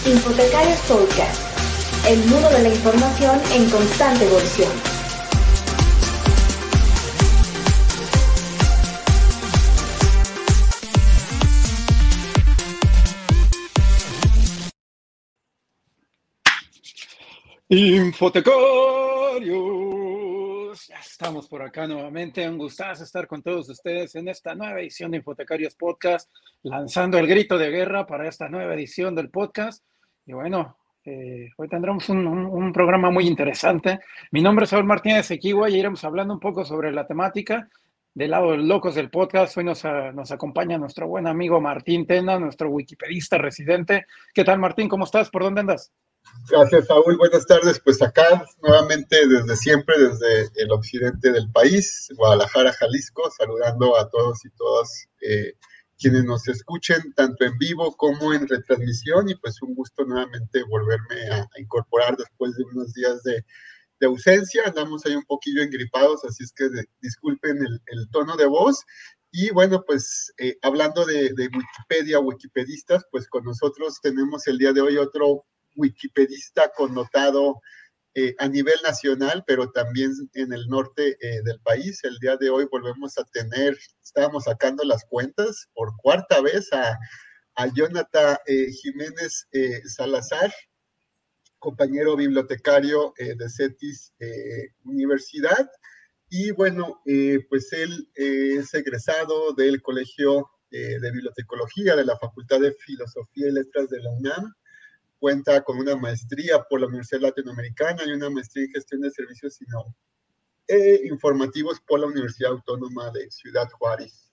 Infotecarios Podcast, el mundo de la información en constante evolución. Infotecarios, ya estamos por acá nuevamente. Un gustazo estar con todos ustedes en esta nueva edición de Infotecarios Podcast, lanzando el grito de guerra para esta nueva edición del podcast. Y bueno, hoy tendremos un programa muy interesante. Mi nombre es Saúl Martínez Equigua y iremos hablando un poco sobre la temática. Del lado de locos del podcast, hoy nos acompaña nuestro buen amigo Martín Tena, nuestro wikipedista residente. ¿Qué tal, Martín? ¿Cómo estás? ¿Por dónde andas? Gracias, Saúl. Buenas tardes. Pues acá nuevamente desde siempre, desde el occidente del país, Guadalajara, Jalisco, saludando a todos y todas quienes nos escuchen, tanto en vivo como en retransmisión. Y pues un gusto nuevamente volverme a incorporar después de unos días de ausencia. Andamos ahí un poquillo engripados, así es que disculpen el tono de voz. Y bueno, pues hablando de Wikipedia, wikipedistas, pues con nosotros tenemos el día de hoy otro wikipedista connotado a nivel nacional, pero también en el norte del país. El día de hoy volvemos a tener, estábamos sacando las cuentas por cuarta vez a Jonathan Jiménez Salazar, compañero bibliotecario de CETIS Universidad. Y bueno, pues él es egresado del Colegio de Bibliotecología de la Facultad de Filosofía y Letras de la UNAM. Cuenta con una maestría por la Universidad Latinoamericana y una maestría en gestión de servicios informativos por la Universidad Autónoma de Ciudad Juárez.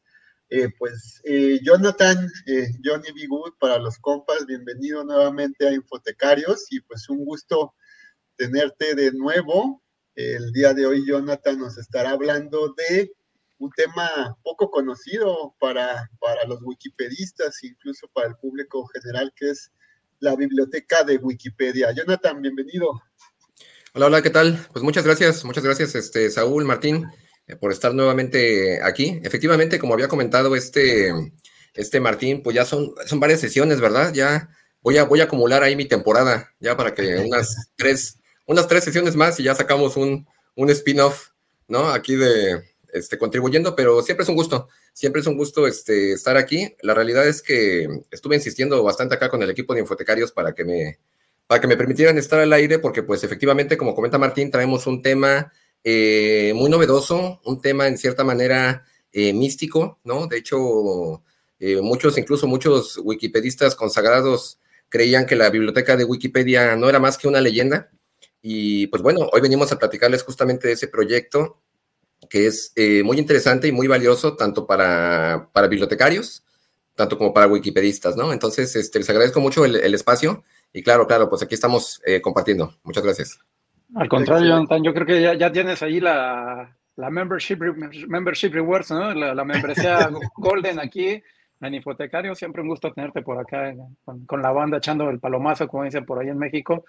Jonathan, Johnny B. Good para los compas, bienvenido nuevamente a Infotecarios y pues un gusto tenerte de nuevo. El día de hoy Jonathan nos estará hablando de un tema poco conocido para los wikipedistas, incluso para el público general, que es la biblioteca de Wikipedia. Jonathan, bienvenido. Hola, ¿qué tal? Pues muchas gracias, Saúl, Martín, por estar nuevamente aquí. Efectivamente, como había comentado Martín, pues ya son varias sesiones, ¿verdad? Ya voy a acumular ahí mi temporada, ya para que unas tres sesiones más y ya sacamos un spin-off, ¿no? Aquí de contribuyendo, pero siempre es un gusto estar aquí. La realidad es que estuve insistiendo bastante acá con el equipo de Infotecarios para que me permitieran estar al aire, porque pues efectivamente, como comenta Martín, traemos un tema muy novedoso, un tema en cierta manera místico, ¿no? De hecho, muchos wikipedistas consagrados creían que la biblioteca de Wikipedia no era más que una leyenda, y pues bueno, hoy venimos a platicarles justamente de ese proyecto que es muy interesante y muy valioso tanto para bibliotecarios, tanto como para wikipedistas, ¿no? Entonces, les agradezco mucho el espacio y claro, pues aquí estamos compartiendo. Muchas gracias. Al contrario, Jonathan, yo creo que ya tienes ahí la membership rewards, ¿no? La membresía Golden aquí en Infotecarios. Siempre un gusto tenerte por acá con la banda echando el palomazo, como dicen por ahí en México.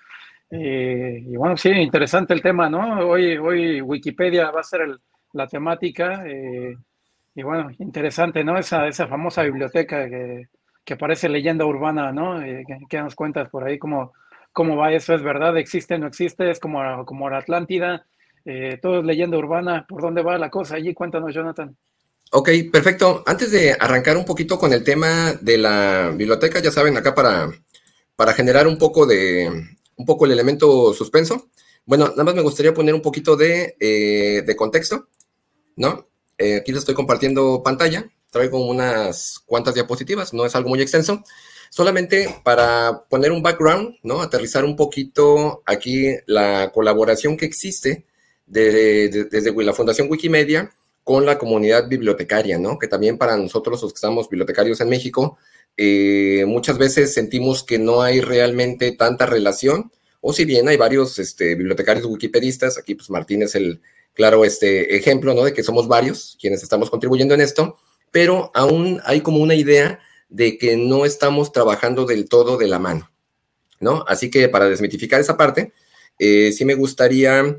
Y bueno, sí, interesante el tema, ¿no? Hoy Wikipedia va a ser la temática, y bueno, interesante, ¿no? Esa famosa biblioteca que parece leyenda urbana, ¿no? ¿Qué nos cuentas por ahí? ¿Cómo va eso? ¿Es verdad? ¿Existe? ¿No existe? ¿Es como la Atlántida? ¿Todo es leyenda urbana? ¿Por dónde va la cosa allí? Cuéntanos, Jonathan. Ok, perfecto. Antes de arrancar un poquito con el tema de la biblioteca, ya saben, acá para generar un poco el elemento suspenso, bueno, nada más me gustaría poner un poquito de contexto, ¿no? Aquí les estoy compartiendo pantalla, traigo unas cuantas diapositivas, no es algo muy extenso, solamente para poner un background, ¿no? Aterrizar un poquito aquí la colaboración que existe desde la Fundación Wikimedia con la comunidad bibliotecaria, ¿no? Que también para nosotros, los que estamos bibliotecarios en México, muchas veces sentimos que no hay realmente tanta relación, o si bien hay varios bibliotecarios wikipedistas, aquí pues Martín es el claro ejemplo, ¿no? De que somos varios quienes estamos contribuyendo en esto, pero aún hay como una idea de que no estamos trabajando del todo de la mano, ¿no? Así que para desmitificar esa parte, sí me gustaría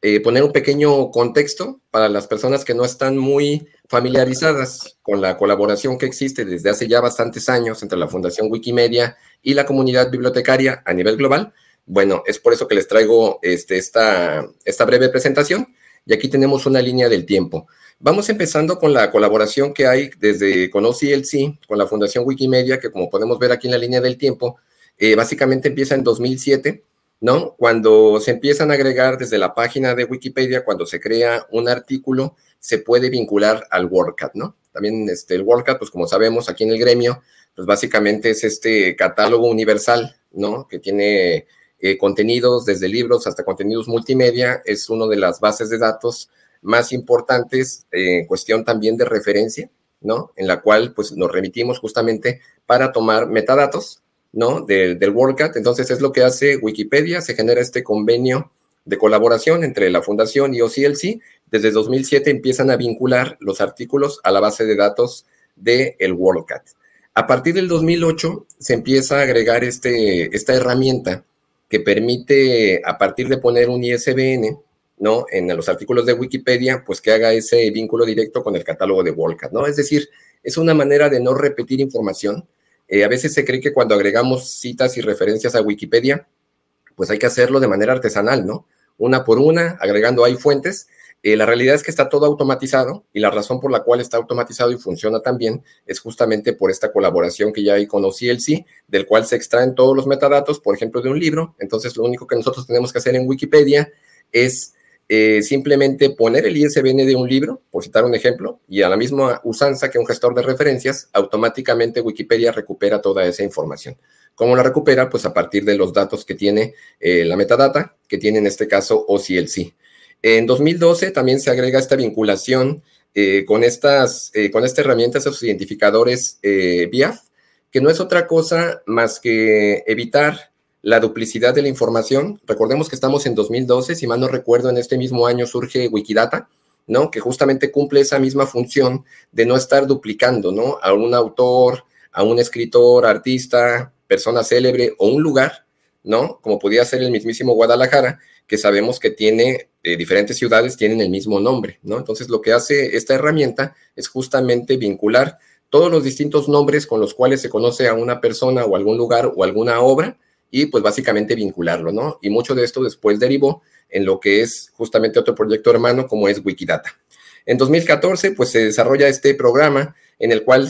poner un pequeño contexto para las personas que no están muy familiarizadas con la colaboración que existe desde hace ya bastantes años entre la Fundación Wikimedia y la comunidad bibliotecaria a nivel global. Bueno, es por eso que les traigo esta breve presentación, y aquí tenemos una línea del tiempo. Vamos empezando con la colaboración que hay con OCLC, con la Fundación Wikimedia, que como podemos ver aquí en la línea del tiempo, básicamente empieza en 2007, ¿no? Cuando se empiezan a agregar desde la página de Wikipedia, cuando se crea un artículo, se puede vincular al WordCat, ¿no? También el WordCat, pues como sabemos aquí en el gremio, pues básicamente es este catálogo universal, ¿no? Que tiene contenidos desde libros hasta contenidos multimedia, es una de las bases de datos más importantes en cuestión también de referencia, ¿no? En la cual pues nos remitimos justamente para tomar metadatos, ¿no? Del WordCat. Entonces es lo que hace Wikipedia, se genera este convenio de colaboración entre la Fundación y OCLC. Desde 2007 empiezan a vincular los artículos a la base de datos del WordCat. A partir del 2008 se empieza a agregar esta herramienta que permite, a partir de poner un ISBN, ¿no? En los artículos de Wikipedia, pues que haga ese vínculo directo con el catálogo de WordCat, ¿no? Es decir, es una manera de no repetir información. A veces se cree que cuando agregamos citas y referencias a Wikipedia, pues hay que hacerlo de manera artesanal, ¿no? Una por una, agregando ahí fuentes. La realidad es que está todo automatizado, y la razón por la cual está automatizado y funciona tan bien es justamente por esta colaboración que ya hay con OCLC, del cual se extraen todos los metadatos, por ejemplo, de un libro. Entonces, lo único que nosotros tenemos que hacer en Wikipedia es simplemente poner el ISBN de un libro, por citar un ejemplo, y a la misma usanza que un gestor de referencias, automáticamente Wikipedia recupera toda esa información. ¿Cómo la recupera? Pues a partir de los datos que tiene la metadata, que tiene en este caso OCLC. En 2012 también se agrega esta vinculación con esta herramienta, esos identificadores BIAF, que no es otra cosa más que evitar la duplicidad de la información. Recordemos que estamos en 2012, si mal no recuerdo, en este mismo año surge Wikidata, ¿no? Que justamente cumple esa misma función de no estar duplicando, ¿no? A un autor, a un escritor, artista, persona célebre o un lugar, ¿no? Como podía ser el mismísimo Guadalajara, que sabemos que tiene diferentes ciudades, tienen el mismo nombre, ¿no? Entonces, lo que hace esta herramienta es justamente vincular todos los distintos nombres con los cuales se conoce a una persona o algún lugar o alguna obra, y pues básicamente vincularlo, ¿no? Y mucho de esto después derivó en lo que es justamente otro proyecto hermano como es Wikidata. En 2014, pues se desarrolla este programa en el cual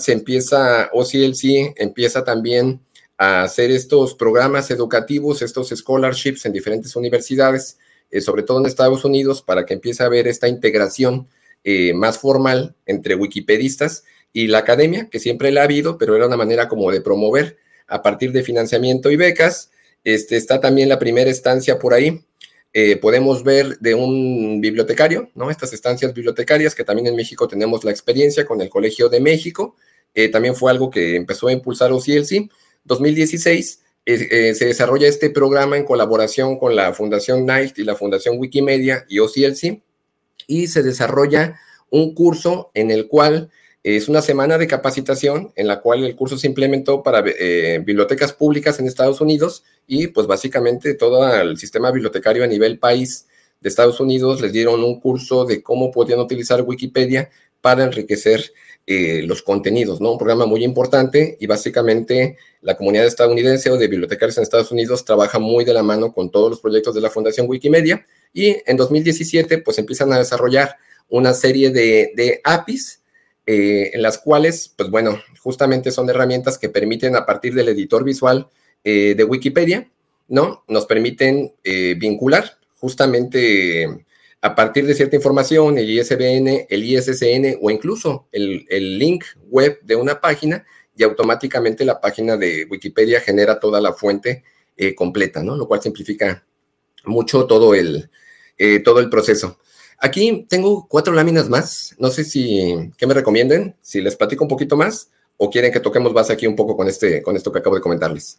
OCLC empieza también a hacer estos programas educativos, estos scholarships en diferentes universidades, sobre todo en Estados Unidos, para que empiece a haber esta integración más formal entre wikipedistas y la academia, que siempre la ha habido, pero era una manera como de promover a partir de financiamiento y becas. Está también la primera estancia por ahí. Podemos ver de un bibliotecario, ¿no? Estas estancias bibliotecarias que también en México tenemos la experiencia con el Colegio de México. También fue algo que empezó a impulsar OCLC. 2016 se desarrolla este programa en colaboración con la Fundación Knight y la Fundación Wikimedia y OCLC, y se desarrolla un curso en el cual es una semana de capacitación en la cual el curso se implementó para bibliotecas públicas en Estados Unidos, y pues básicamente todo el sistema bibliotecario a nivel país de Estados Unidos les dieron un curso de cómo podían utilizar Wikipedia para enriquecer los contenidos, ¿no? Un programa muy importante, y básicamente la comunidad estadounidense o de bibliotecarios en Estados Unidos trabaja muy de la mano con todos los proyectos de la Fundación Wikimedia, y en 2017 pues empiezan a desarrollar una serie de APIs en las cuales, pues bueno, justamente son herramientas que permiten a partir del editor visual de Wikipedia, ¿no? Nos permiten vincular justamente a partir de cierta información, el ISBN, el ISSN o incluso el link web de una página, y automáticamente la página de Wikipedia genera toda la fuente completa, ¿no? Lo cual simplifica mucho todo el proceso. Aquí tengo 4 láminas más. No sé ¿qué me recomienden? Si les platico un poquito más o quieren que toquemos base aquí un poco con esto que acabo de comentarles.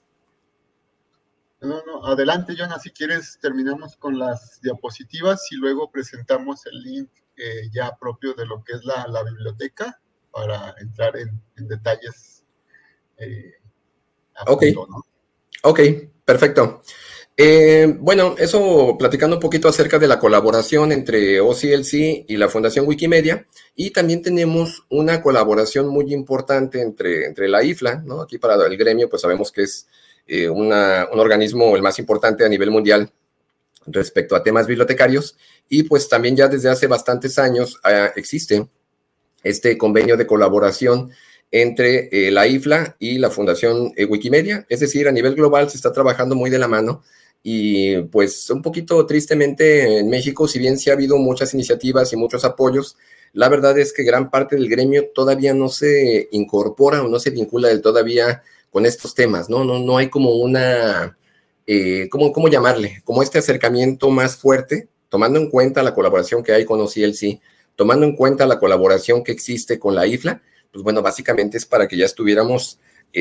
No, adelante, Jonah, si quieres terminamos con las diapositivas y luego presentamos el link ya propio de lo que es la biblioteca para entrar en detalles a Ok, fondo, ¿no? ok, perfecto. Bueno, eso platicando un poquito acerca de la colaboración entre OCLC y la Fundación Wikimedia, y también tenemos una colaboración muy importante entre la IFLA, ¿no? Aquí para el gremio, pues sabemos que es un organismo el más importante a nivel mundial respecto a temas bibliotecarios, y pues también ya desde hace bastantes años existe este convenio de colaboración entre la IFLA y la Fundación Wikimedia, es decir, a nivel global se está trabajando muy de la mano. Y pues un poquito tristemente en México, si bien sí ha habido muchas iniciativas y muchos apoyos, la verdad es que gran parte del gremio todavía no se incorpora o no se vincula del todavía con estos temas, ¿no? No hay como una, ¿cómo llamarle? Como este acercamiento más fuerte, tomando en cuenta la colaboración que hay con OCLC, tomando en cuenta la colaboración que existe con la IFLA, pues bueno, básicamente es para que ya estuviéramos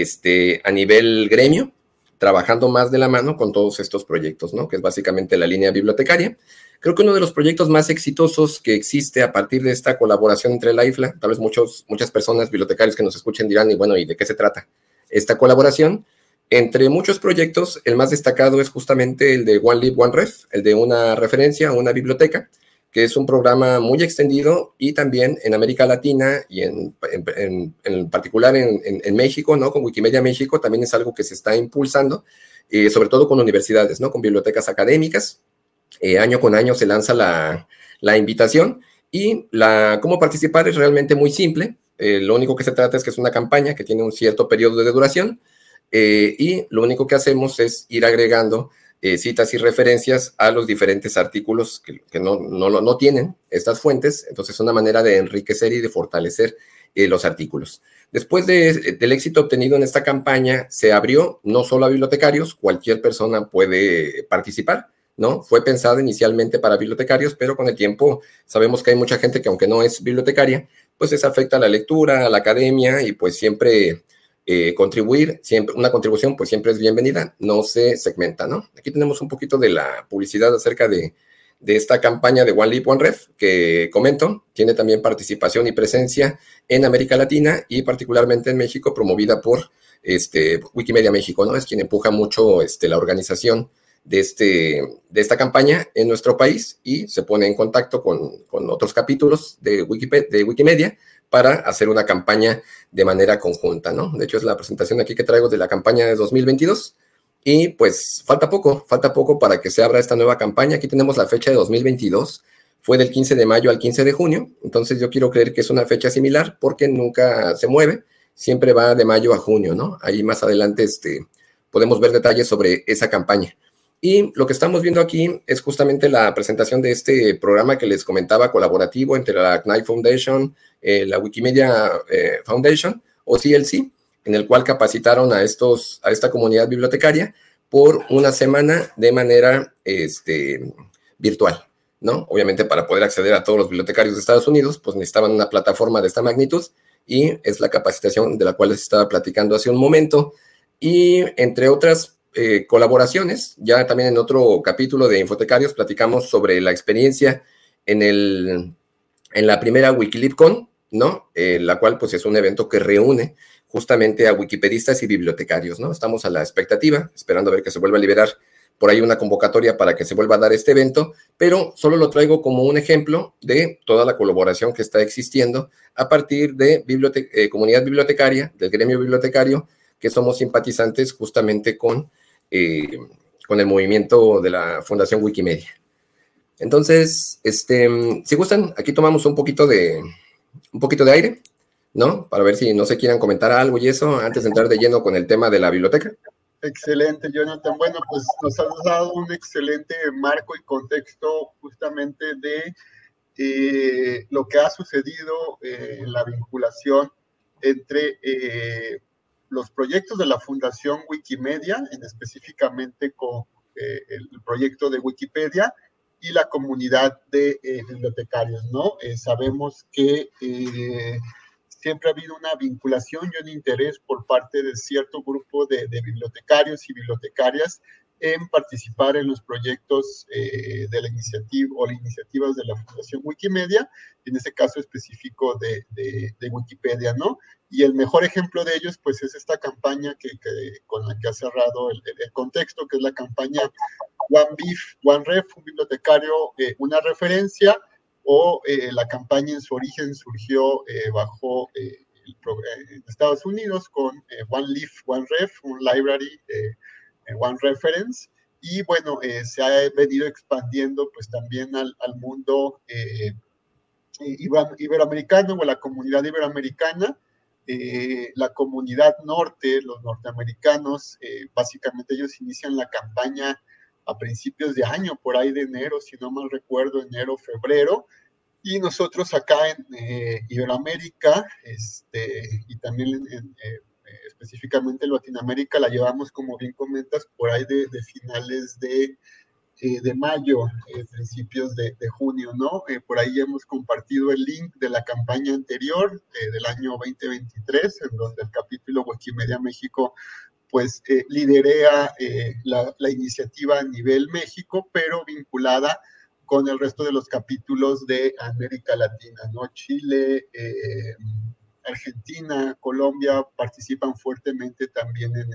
a nivel gremio, trabajando más de la mano con todos estos proyectos, ¿no? Que es básicamente la línea bibliotecaria. Creo que uno de los proyectos más exitosos que existe a partir de esta colaboración entre la IFLA, tal vez muchas personas bibliotecarios que nos escuchen dirán, y bueno, ¿y de qué se trata esta colaboración? Entre muchos proyectos, el más destacado es justamente el de One Lib, One Ref, el de una referencia a una biblioteca, que es un programa muy extendido y también en América Latina y en particular en México, ¿no? Con Wikimedia México también es algo que se está impulsando, sobre todo con universidades, ¿no? Con bibliotecas académicas. Año con año se lanza la invitación y cómo participar es realmente muy simple. Lo único que se trata es que es una campaña que tiene un cierto periodo de duración y lo único que hacemos es ir agregando citas y referencias a los diferentes artículos que no tienen estas fuentes. Entonces es una manera de enriquecer y de fortalecer los artículos. Después del éxito obtenido en esta campaña, se abrió no solo a bibliotecarios, cualquier persona puede participar, ¿no? Fue pensada inicialmente para bibliotecarios, pero con el tiempo sabemos que hay mucha gente que aunque no es bibliotecaria, pues eso afecta a la lectura, a la academia y pues siempre contribuir, siempre, una contribución pues siempre es bienvenida, no se segmenta, ¿no? Aquí tenemos un poquito de la publicidad acerca de esta campaña de One Lib, One Ref, que comento, tiene también participación y presencia en América Latina y particularmente en México, promovida por Wikimedia México, ¿no? Es quien empuja mucho la organización de esta campaña en nuestro país y se pone en contacto con otros capítulos de Wikimedia para hacer una campaña de manera conjunta, ¿no? De hecho, es la presentación aquí que traigo de la campaña de 2022 y pues falta poco para que se abra esta nueva campaña. Aquí tenemos la fecha de 2022, fue del 15 de mayo al 15 de junio, entonces yo quiero creer que es una fecha similar porque nunca se mueve, siempre va de mayo a junio, ¿no? Ahí más adelante podemos ver detalles sobre esa campaña. Y lo que estamos viendo aquí es justamente la presentación de este programa que les comentaba, colaborativo entre la CNAI Foundation, la Wikimedia Foundation, o CLC, en el cual capacitaron a esta comunidad bibliotecaria por una semana de manera virtual, ¿no? Obviamente para poder acceder a todos los bibliotecarios de Estados Unidos, pues necesitaban una plataforma de esta magnitud y es la capacitación de la cual les estaba platicando hace un momento. Y entre otras colaboraciones, ya también en otro capítulo de Infotecarios platicamos sobre la experiencia en la primera WikiLibCon, ¿no? La cual pues es un evento que reúne justamente a wikipedistas y bibliotecarios, ¿no? Estamos a la expectativa, esperando a ver que se vuelva a liberar por ahí una convocatoria para que se vuelva a dar este evento, pero solo lo traigo como un ejemplo de toda la colaboración que está existiendo a partir de comunidad bibliotecaria, del gremio bibliotecario, que somos simpatizantes justamente con el movimiento de la Fundación Wikimedia. Entonces, si gustan, aquí tomamos un poquito de aire, ¿no? Para ver si no se quieran comentar algo y eso, antes de entrar de lleno con el tema de la biblioteca. Excelente, Jonathan. Bueno, pues nos has dado un excelente marco y contexto justamente de lo que ha sucedido en la vinculación entre los proyectos de la Fundación Wikimedia, específicamente con el proyecto de Wikipedia y la comunidad de bibliotecarios, ¿no? Sabemos que siempre ha habido una vinculación y un interés por parte de cierto grupo de bibliotecarios y bibliotecarias en participar en los proyectos de la iniciativa o las iniciativas de la Fundación Wikimedia, en este caso específico de Wikipedia, ¿no? Y el mejor ejemplo de ellos, pues, es esta campaña con la que ha cerrado el contexto, que es la campaña One BIF, One Ref, un bibliotecario, una referencia, o la campaña en su origen surgió bajo en Estados Unidos con One Leaf, One Ref, un library, One Reference, y bueno, se ha venido expandiendo pues también al mundo iberoamericano o a la comunidad iberoamericana. La comunidad norte, los norteamericanos, básicamente ellos inician la campaña a principios de año, por ahí de enero, si no mal recuerdo, enero, febrero, y nosotros acá en Iberoamérica, y también específicamente en Latinoamérica, la llevamos, como bien comentas, por ahí de finales de mayo, principios de junio, ¿no? Por ahí hemos compartido el link de la campaña anterior, del año 2023, en donde el capítulo Wikimedia México pues liderea la iniciativa a nivel México, pero vinculada con el resto de los capítulos de América Latina, ¿no? Chile, Argentina, Colombia participan fuertemente también en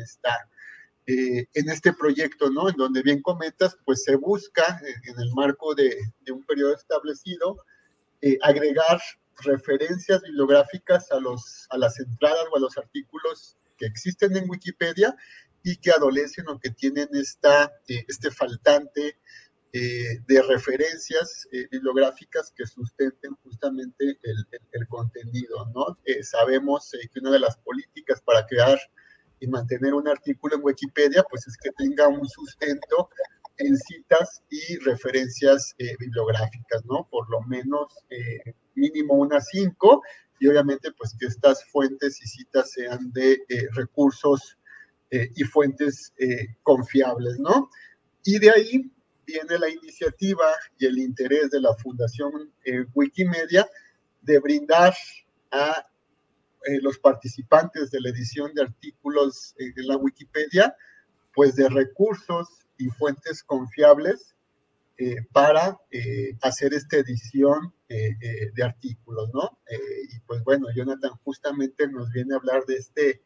este proyecto, ¿no? En donde bien comentas, pues se busca, en el marco de un periodo establecido, agregar referencias bibliográficas a las entradas o a los artículos que existen en Wikipedia y que adolecen o que tienen este faltante de referencias bibliográficas que sustenten justamente el contenido, ¿no? Sabemos que una de las políticas para crear y mantener un artículo en Wikipedia, pues es que tenga un sustento en citas y referencias bibliográficas, ¿no? Por lo menos mínimo unas 5, y obviamente pues que estas fuentes y citas sean de recursos y fuentes confiables, ¿no? Y de ahí viene la iniciativa y el interés de la Fundación Wikimedia de brindar a los participantes de la edición de artículos en la Wikipedia, pues de recursos y fuentes confiables para hacer esta edición de artículos, ¿no? Y pues bueno, Jonathan justamente nos viene a hablar de este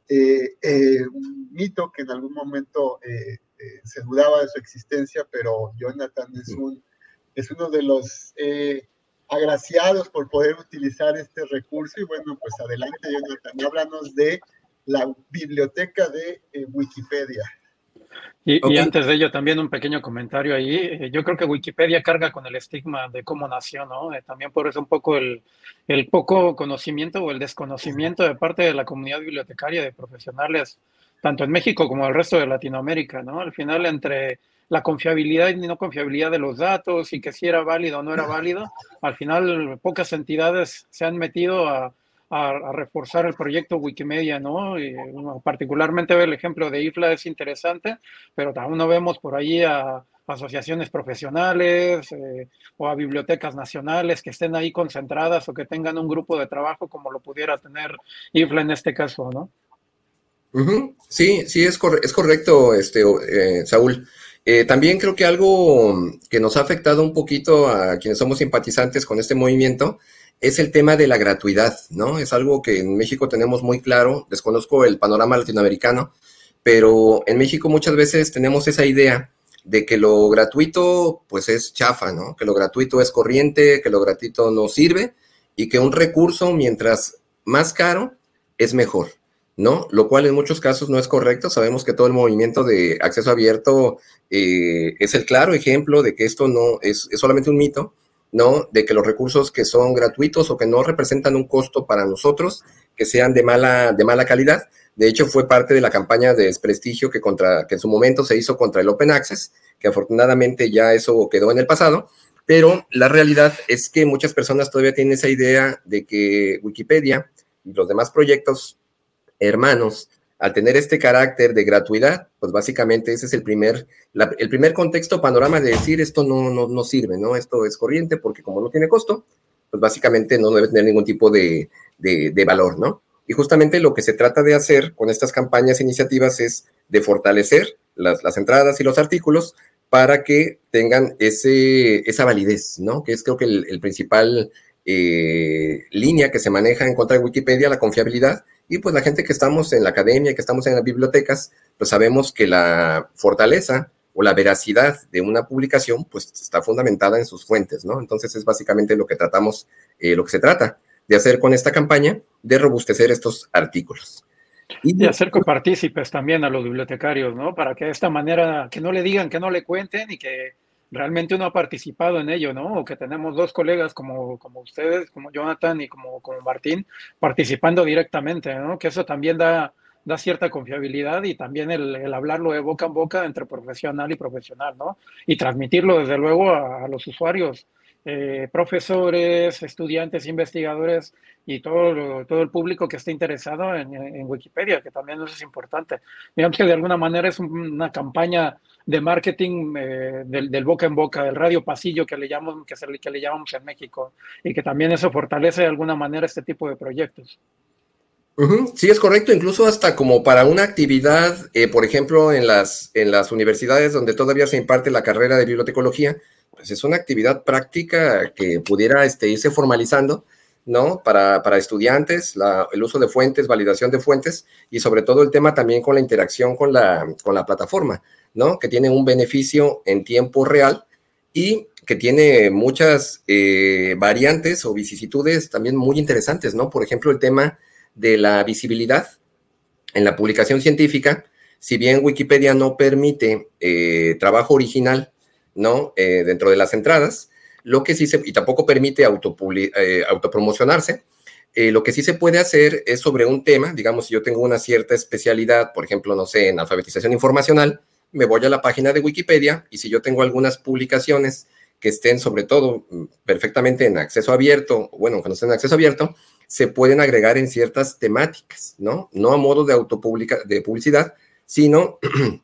mito que en algún momento se dudaba de su existencia, pero Jonathan es uno de los agraciados por poder utilizar este recurso. Y bueno, pues adelante, Jonathan, háblanos de la biblioteca de Wikipedia. Y antes de ello, también un pequeño comentario ahí. Yo creo que Wikipedia carga con el estigma de cómo nació, ¿no? También por eso un poco el poco conocimiento o el desconocimiento de parte de la comunidad bibliotecaria, de profesionales, tanto en México como el resto de Latinoamérica, ¿no? Al final, entre la confiabilidad y no confiabilidad de los datos y que si era válido o no era válido, al final pocas entidades se han metido a reforzar el proyecto Wikimedia, ¿no? Y, bueno, particularmente el ejemplo de IFLA es interesante, pero aún no vemos por ahí a asociaciones profesionales o a bibliotecas nacionales que estén ahí concentradas o que tengan un grupo de trabajo como lo pudiera tener IFLA en este caso, ¿no? Uh-huh. Sí, es correcto, Saúl. También creo que algo que nos ha afectado un poquito a quienes somos simpatizantes con este movimiento es el tema de la gratuidad, ¿no? Es algo que en México tenemos muy claro. Desconozco el panorama latinoamericano, pero en México muchas veces tenemos esa idea de que lo gratuito pues es chafa, ¿no? Que lo gratuito es corriente, que lo gratuito no sirve y que un recurso mientras más caro es mejor, ¿no? Lo cual en muchos casos no es correcto. Sabemos que todo el movimiento de acceso abierto es el claro ejemplo de que esto no es solamente un mito, ¿no? De que los recursos que son gratuitos o que no representan un costo para nosotros, que sean de mala calidad. De hecho, fue parte de la campaña de desprestigio que en su momento se hizo contra el Open Access, que afortunadamente ya eso quedó en el pasado, pero la realidad es que muchas personas todavía tienen esa idea de que Wikipedia y los demás proyectos hermanos, al tener este carácter de gratuidad, pues básicamente ese es el primer contexto, panorama de decir esto no sirve, ¿no? Esto es corriente porque como no tiene costo, pues básicamente no debe tener ningún tipo de valor, ¿no? Y justamente lo que se trata de hacer con estas campañas e iniciativas es de fortalecer las entradas y los artículos para que tengan esa validez, ¿no? Que es creo que el principal línea que se maneja en contra de Wikipedia, la confiabilidad, y pues la gente que estamos en la academia, que estamos en las bibliotecas, pues sabemos que la fortaleza o la veracidad de una publicación, pues está fundamentada en sus fuentes, ¿no? Entonces es básicamente lo que tratamos, lo que se trata de hacer con esta campaña, de robustecer estos artículos. Y hacer copartícipes también a los bibliotecarios, ¿no? Para que de esta manera, que no le digan, que no le cuenten y que realmente uno ha participado en ello, ¿no? O que tenemos dos colegas como ustedes, como Jonathan y como Martín, participando directamente, ¿no? Que eso también da cierta confiabilidad y también el hablarlo de boca en boca entre profesional y profesional, ¿no? Y transmitirlo desde luego a los usuarios, profesores, estudiantes, investigadores y todo el público que esté interesado en Wikipedia, que también eso es importante. Digamos que de alguna manera es una campaña de marketing del boca en boca, del radio pasillo que le llamamos en México, y que también eso fortalece de alguna manera este tipo de proyectos. Sí, es correcto, incluso hasta como para una actividad, por ejemplo, en las universidades donde todavía se imparte la carrera de bibliotecología, pues es una actividad práctica que pudiera irse formalizando, ¿no? Para estudiantes, el uso de fuentes, validación de fuentes y sobre todo el tema también con la interacción con la plataforma, ¿no? Que tiene un beneficio en tiempo real y que tiene muchas variantes o vicisitudes también muy interesantes, ¿no? Por ejemplo, el tema de la visibilidad en la publicación científica, si bien Wikipedia no permite trabajo original, ¿no? Dentro de las entradas, lo que sí y tampoco permite autopromocionarse, lo que sí se puede hacer es sobre un tema, digamos, si yo tengo una cierta especialidad, por ejemplo, no sé, en alfabetización informacional, me voy a la página de Wikipedia y si yo tengo algunas publicaciones que estén sobre todo perfectamente en acceso abierto, bueno, cuando estén en acceso abierto, se pueden agregar en ciertas temáticas, ¿no? No a modo de publicidad, sino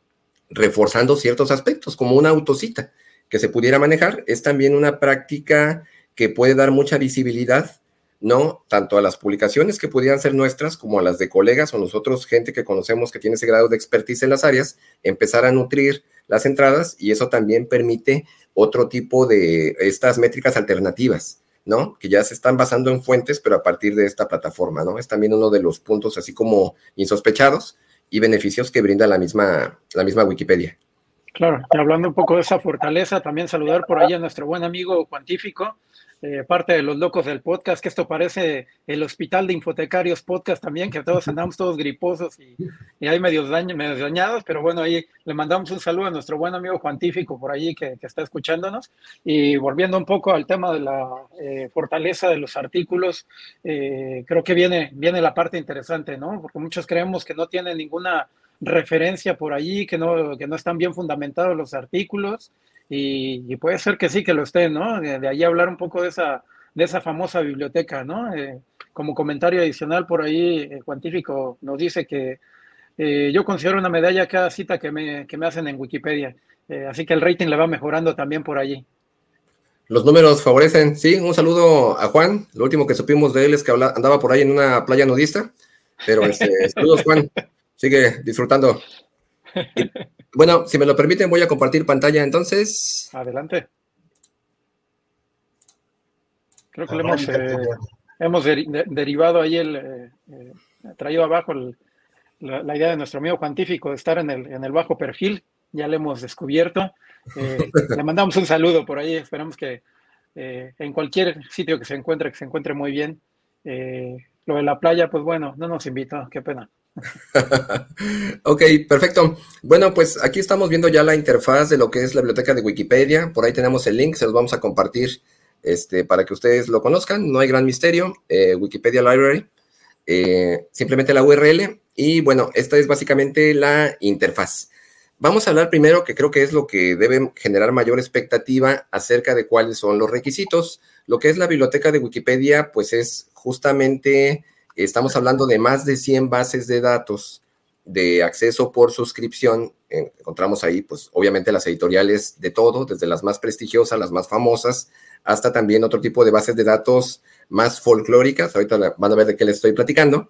reforzando ciertos aspectos, como una autocita que se pudiera manejar. Es también una práctica que puede dar mucha visibilidad, ¿no? Tanto a las publicaciones que pudieran ser nuestras, como a las de colegas o nosotros, gente que conocemos que tiene ese grado de expertise en las áreas, empezar a nutrir las entradas y eso también permite otro tipo de estas métricas alternativas, ¿no? Que ya se están basando en fuentes, pero a partir de esta plataforma, ¿no? Es también uno de los puntos así como insospechados y beneficios que brinda la misma Wikipedia. Claro, y hablando un poco de esa fortaleza, también saludar por ahí a nuestro buen amigo Cuantífico, parte de los locos del podcast, que esto parece el Hospital de Infotecarios Podcast también, que todos andamos todos griposos y hay medio dañados, pero bueno, ahí le mandamos un saludo a nuestro buen amigo Cuantífico por allí que está escuchándonos. Y volviendo un poco al tema de la fortaleza de los artículos, creo que viene la parte interesante, ¿no? Porque muchos creemos que no tienen ninguna referencia por allí, que no están bien fundamentados los artículos, y puede ser que sí que lo estén, ¿no? De ahí hablar un poco de esa famosa biblioteca, ¿no? Como comentario adicional por ahí, Cuantífico nos dice que yo considero una medalla cada cita que me hacen en Wikipedia, así que el rating le va mejorando también por allí. Los números favorecen, sí. Un saludo a Juan. Lo último que supimos de él es que andaba por ahí en una playa nudista, pero saludos, Juan. Sigue disfrutando. Y, bueno, si me lo permiten, voy a compartir pantalla entonces. Adelante. Creo que hemos derivado ahí traído abajo la idea de nuestro amigo Cuantífico de estar en el bajo perfil. Ya le hemos descubierto. Le mandamos un saludo por ahí. Esperamos que en cualquier sitio que se encuentre muy bien. Lo de la playa, pues bueno, no nos invitó. Qué pena. Ok, perfecto. Bueno, pues aquí estamos viendo ya la interfaz de lo que es la biblioteca de Wikipedia. Por ahí tenemos el link, se los vamos a compartir para que ustedes lo conozcan. No hay gran misterio. Wikipedia Library, simplemente la URL. Y bueno, esta es básicamente la interfaz. Vamos a hablar primero, que creo que es lo que debe generar mayor expectativa acerca de cuáles son los requisitos. Lo que es la biblioteca de Wikipedia, pues es justamente... Estamos hablando de más de 100 bases de datos de acceso por suscripción. Encontramos ahí, pues, obviamente las editoriales de todo, desde las más prestigiosas, las más famosas, hasta también otro tipo de bases de datos más folclóricas. Ahorita van a ver de qué les estoy platicando.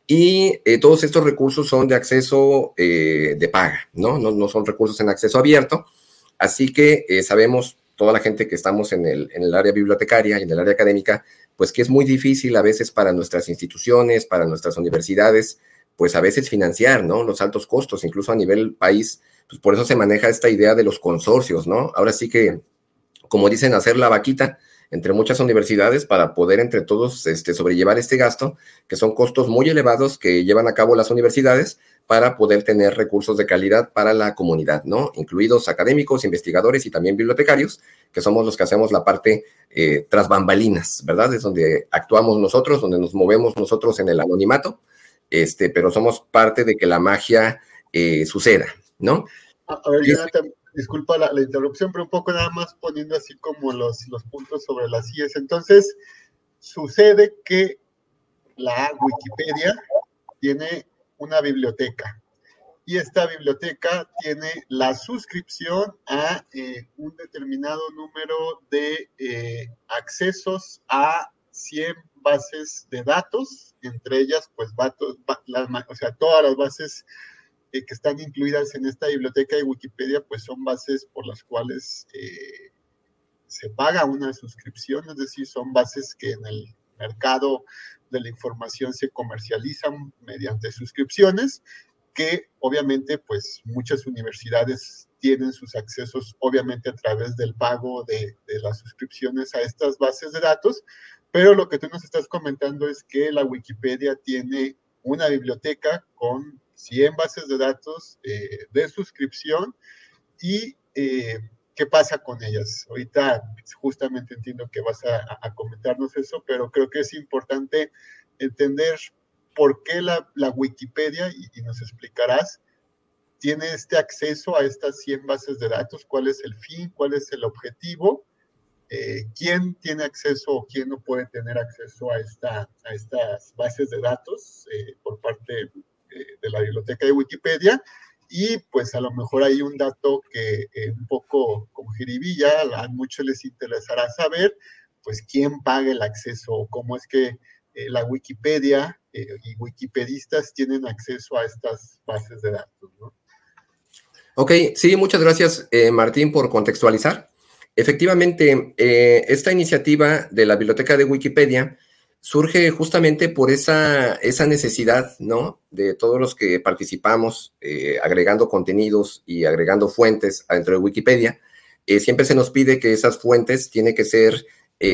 Y todos estos recursos son de acceso de paga, ¿no? No son recursos en acceso abierto. Así que sabemos, toda la gente que estamos en el área bibliotecaria y en el área académica, pues que es muy difícil a veces para nuestras instituciones, para nuestras universidades, pues a veces financiar, ¿no? Los altos costos, incluso a nivel país. Pues por eso se maneja esta idea de los consorcios, ¿no? Ahora sí que, como dicen, hacer la vaquita entre muchas universidades para poder entre todos sobrellevar este gasto, que son costos muy elevados que llevan a cabo las universidades para poder tener recursos de calidad para la comunidad, ¿no? Incluidos académicos, investigadores y también bibliotecarios, que somos los que hacemos la parte tras bambalinas, ¿verdad? Es donde actuamos nosotros, donde nos movemos nosotros en el anonimato, pero somos parte de que la magia suceda, ¿no? A ver, Jonathan, disculpa la interrupción, pero un poco nada más poniendo así como los puntos sobre las IES. Entonces, sucede que la Wikipedia tiene una biblioteca y esta biblioteca tiene la suscripción a un determinado número de accesos a 100 bases de datos, entre ellas, pues, o sea, todas las bases que están incluidas en esta biblioteca de Wikipedia, pues son bases por las cuales se paga una suscripción, es decir, son bases que en el mercado de la información se comercializan mediante suscripciones, que obviamente pues muchas universidades tienen sus accesos obviamente a través del pago de las suscripciones a estas bases de datos, pero lo que tú nos estás comentando es que la Wikipedia tiene una biblioteca con 100 bases de datos de suscripción y ¿qué pasa con ellas? Ahorita justamente entiendo que vas a comentarnos eso, pero creo que es importante entender por qué la Wikipedia, y nos explicarás, tiene este acceso a estas 100 bases de datos, cuál es el fin, cuál es el objetivo, quién tiene acceso o quién no puede tener acceso a estas bases de datos por parte de la biblioteca de Wikipedia, y pues a lo mejor hay un dato que un poco con jiribilla, a muchos les interesará saber, pues quién paga el acceso, o cómo es que la Wikipedia y wikipedistas tienen acceso a estas bases de datos, ¿no? Ok, sí, muchas gracias, Martín, por contextualizar. Efectivamente, esta iniciativa de la biblioteca de Wikipedia surge justamente por esa necesidad, ¿no? De todos los que participamos agregando contenidos y agregando fuentes dentro de Wikipedia. Siempre se nos pide que esas fuentes tienen que ser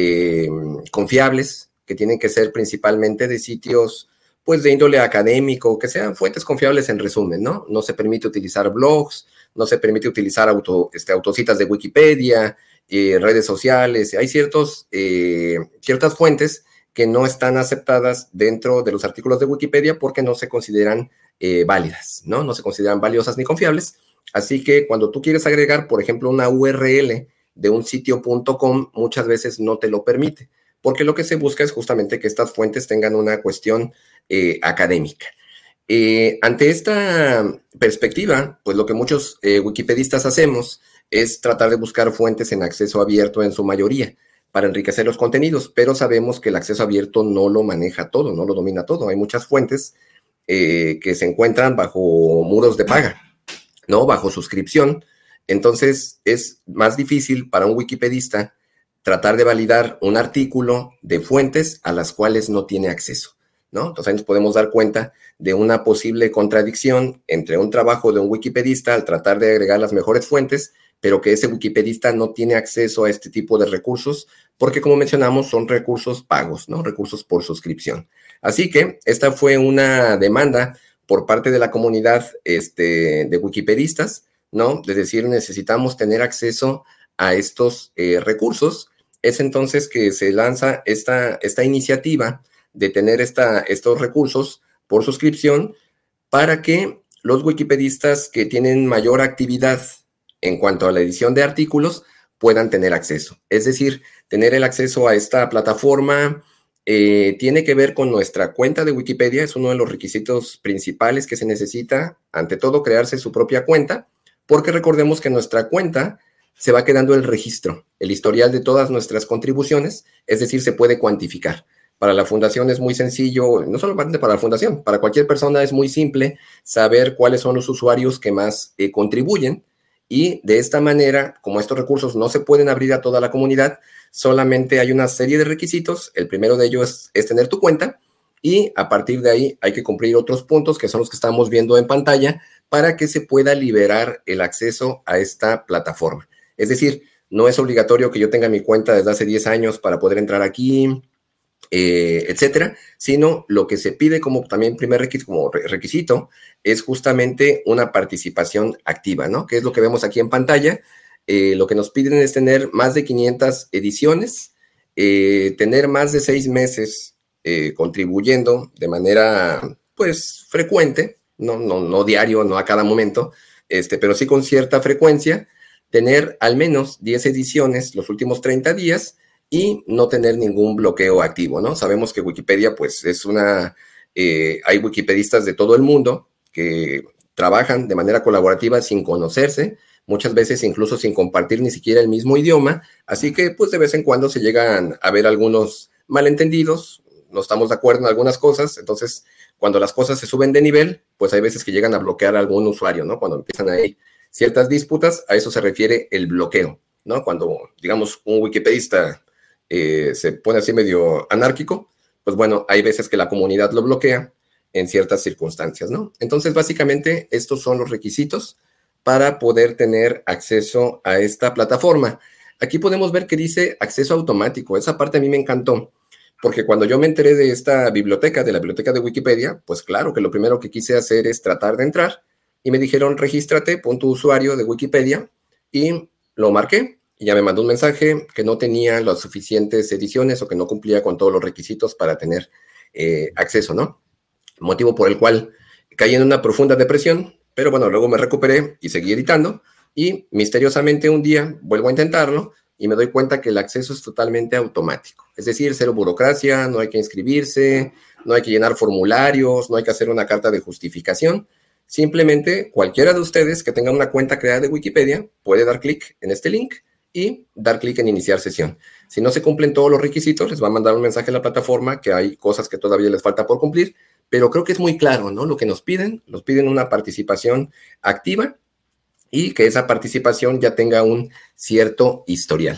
confiables, que tienen que ser principalmente de sitios, pues, de índole académico, que sean fuentes confiables en resumen, ¿no? No se permite utilizar blogs, no se permite utilizar autocitas de Wikipedia, redes sociales. Hay ciertas fuentes que no están aceptadas dentro de los artículos de Wikipedia porque no se consideran válidas, ¿no? No se consideran valiosas ni confiables. Así que cuando tú quieres agregar, por ejemplo, una URL de un sitio.com, muchas veces no te lo permite, porque lo que se busca es justamente que estas fuentes tengan una cuestión académica. Ante esta perspectiva, pues lo que muchos wikipedistas hacemos es tratar de buscar fuentes en acceso abierto en su mayoría para enriquecer los contenidos, pero sabemos que el acceso abierto no lo maneja todo, no lo domina todo. Hay muchas fuentes que se encuentran bajo muros de paga, ¿no? Bajo suscripción. Entonces es más difícil para un wikipedista tratar de validar un artículo de fuentes a las cuales no tiene acceso, ¿no? Entonces ahí nos podemos dar cuenta de una posible contradicción entre un trabajo de un wikipedista al tratar de agregar las mejores fuentes, pero que ese wikipedista no tiene acceso a este tipo de recursos, porque como mencionamos son recursos pagos, ¿no? Recursos por suscripción. Así que esta fue una demanda por parte de la comunidad de wikipedistas, ¿no? Es decir, necesitamos tener acceso a estos recursos. Es entonces que se lanza esta iniciativa de tener estos recursos por suscripción para que los wikipedistas que tienen mayor actividad en cuanto a la edición de artículos puedan tener acceso. Es decir, tener el acceso a esta plataforma tiene que ver con nuestra cuenta de Wikipedia, es uno de los requisitos principales que se necesita. Ante todo, crearse su propia cuenta, porque recordemos que en nuestra cuenta se va quedando el registro, el historial de todas nuestras contribuciones, es decir, se puede cuantificar. Para la fundación es muy sencillo, no solamente para la fundación, para cualquier persona es muy simple saber cuáles son los usuarios que más contribuyen, y de esta manera, como estos recursos no se pueden abrir a toda la comunidad, solamente hay una serie de requisitos. El primero de ellos es tener tu cuenta, y a partir de ahí hay que cumplir otros puntos que son los que estamos viendo en pantalla para que se pueda liberar el acceso a esta plataforma. Es decir, no es obligatorio que yo tenga mi cuenta desde hace 10 años para poder entrar aquí, etcétera, sino lo que se pide como también primer requisito es justamente una participación activa, ¿no? Que es lo que vemos aquí en pantalla. Lo que nos piden es tener más de 500 ediciones, tener más de 6 meses contribuyendo de manera, pues, frecuente, no diario, no a cada momento, pero sí con cierta frecuencia, tener al menos 10 ediciones los últimos 30 días, y no tener ningún bloqueo activo, ¿no? Sabemos que Wikipedia, pues, hay wikipedistas de todo el mundo que trabajan de manera colaborativa sin conocerse, muchas veces incluso sin compartir ni siquiera el mismo idioma, así que, pues, de vez en cuando se llegan a ver algunos malentendidos, no estamos de acuerdo en algunas cosas. Entonces, cuando las cosas se suben de nivel, pues hay veces que llegan a bloquear a algún usuario, ¿no? Cuando empiezan ahí ciertas disputas, a eso se refiere el bloqueo, ¿no? Cuando, digamos, un wikipedista se pone así medio anárquico, pues bueno, hay veces que la comunidad lo bloquea en ciertas circunstancias, ¿no? Entonces, básicamente, estos son los requisitos para poder tener acceso a esta plataforma. Aquí podemos ver que dice acceso automático. Esa parte a mí me encantó, porque cuando yo me enteré de esta biblioteca, de la biblioteca de Wikipedia, pues claro que lo primero que quise hacer es tratar de entrar, y me dijeron, regístrate, pon tu usuario de Wikipedia, y lo marqué. Y ya me mandó un mensaje que no tenía las suficientes ediciones o que no cumplía con todos los requisitos para tener acceso, ¿no? Motivo por el cual caí en una profunda depresión, pero bueno, luego me recuperé y seguí editando, y misteriosamente un día vuelvo a intentarlo y me doy cuenta que el acceso es totalmente automático. Es decir, cero burocracia, no hay que inscribirse, no hay que llenar formularios, no hay que hacer una carta de justificación. Simplemente cualquiera de ustedes que tenga una cuenta creada de Wikipedia puede dar clic en este link y dar clic en iniciar sesión. Si no se cumplen todos los requisitos, les va a mandar un mensaje a la plataforma que hay cosas que todavía les falta por cumplir, pero creo que es muy claro, ¿no? Lo que nos piden una participación activa y que esa participación ya tenga un cierto historial.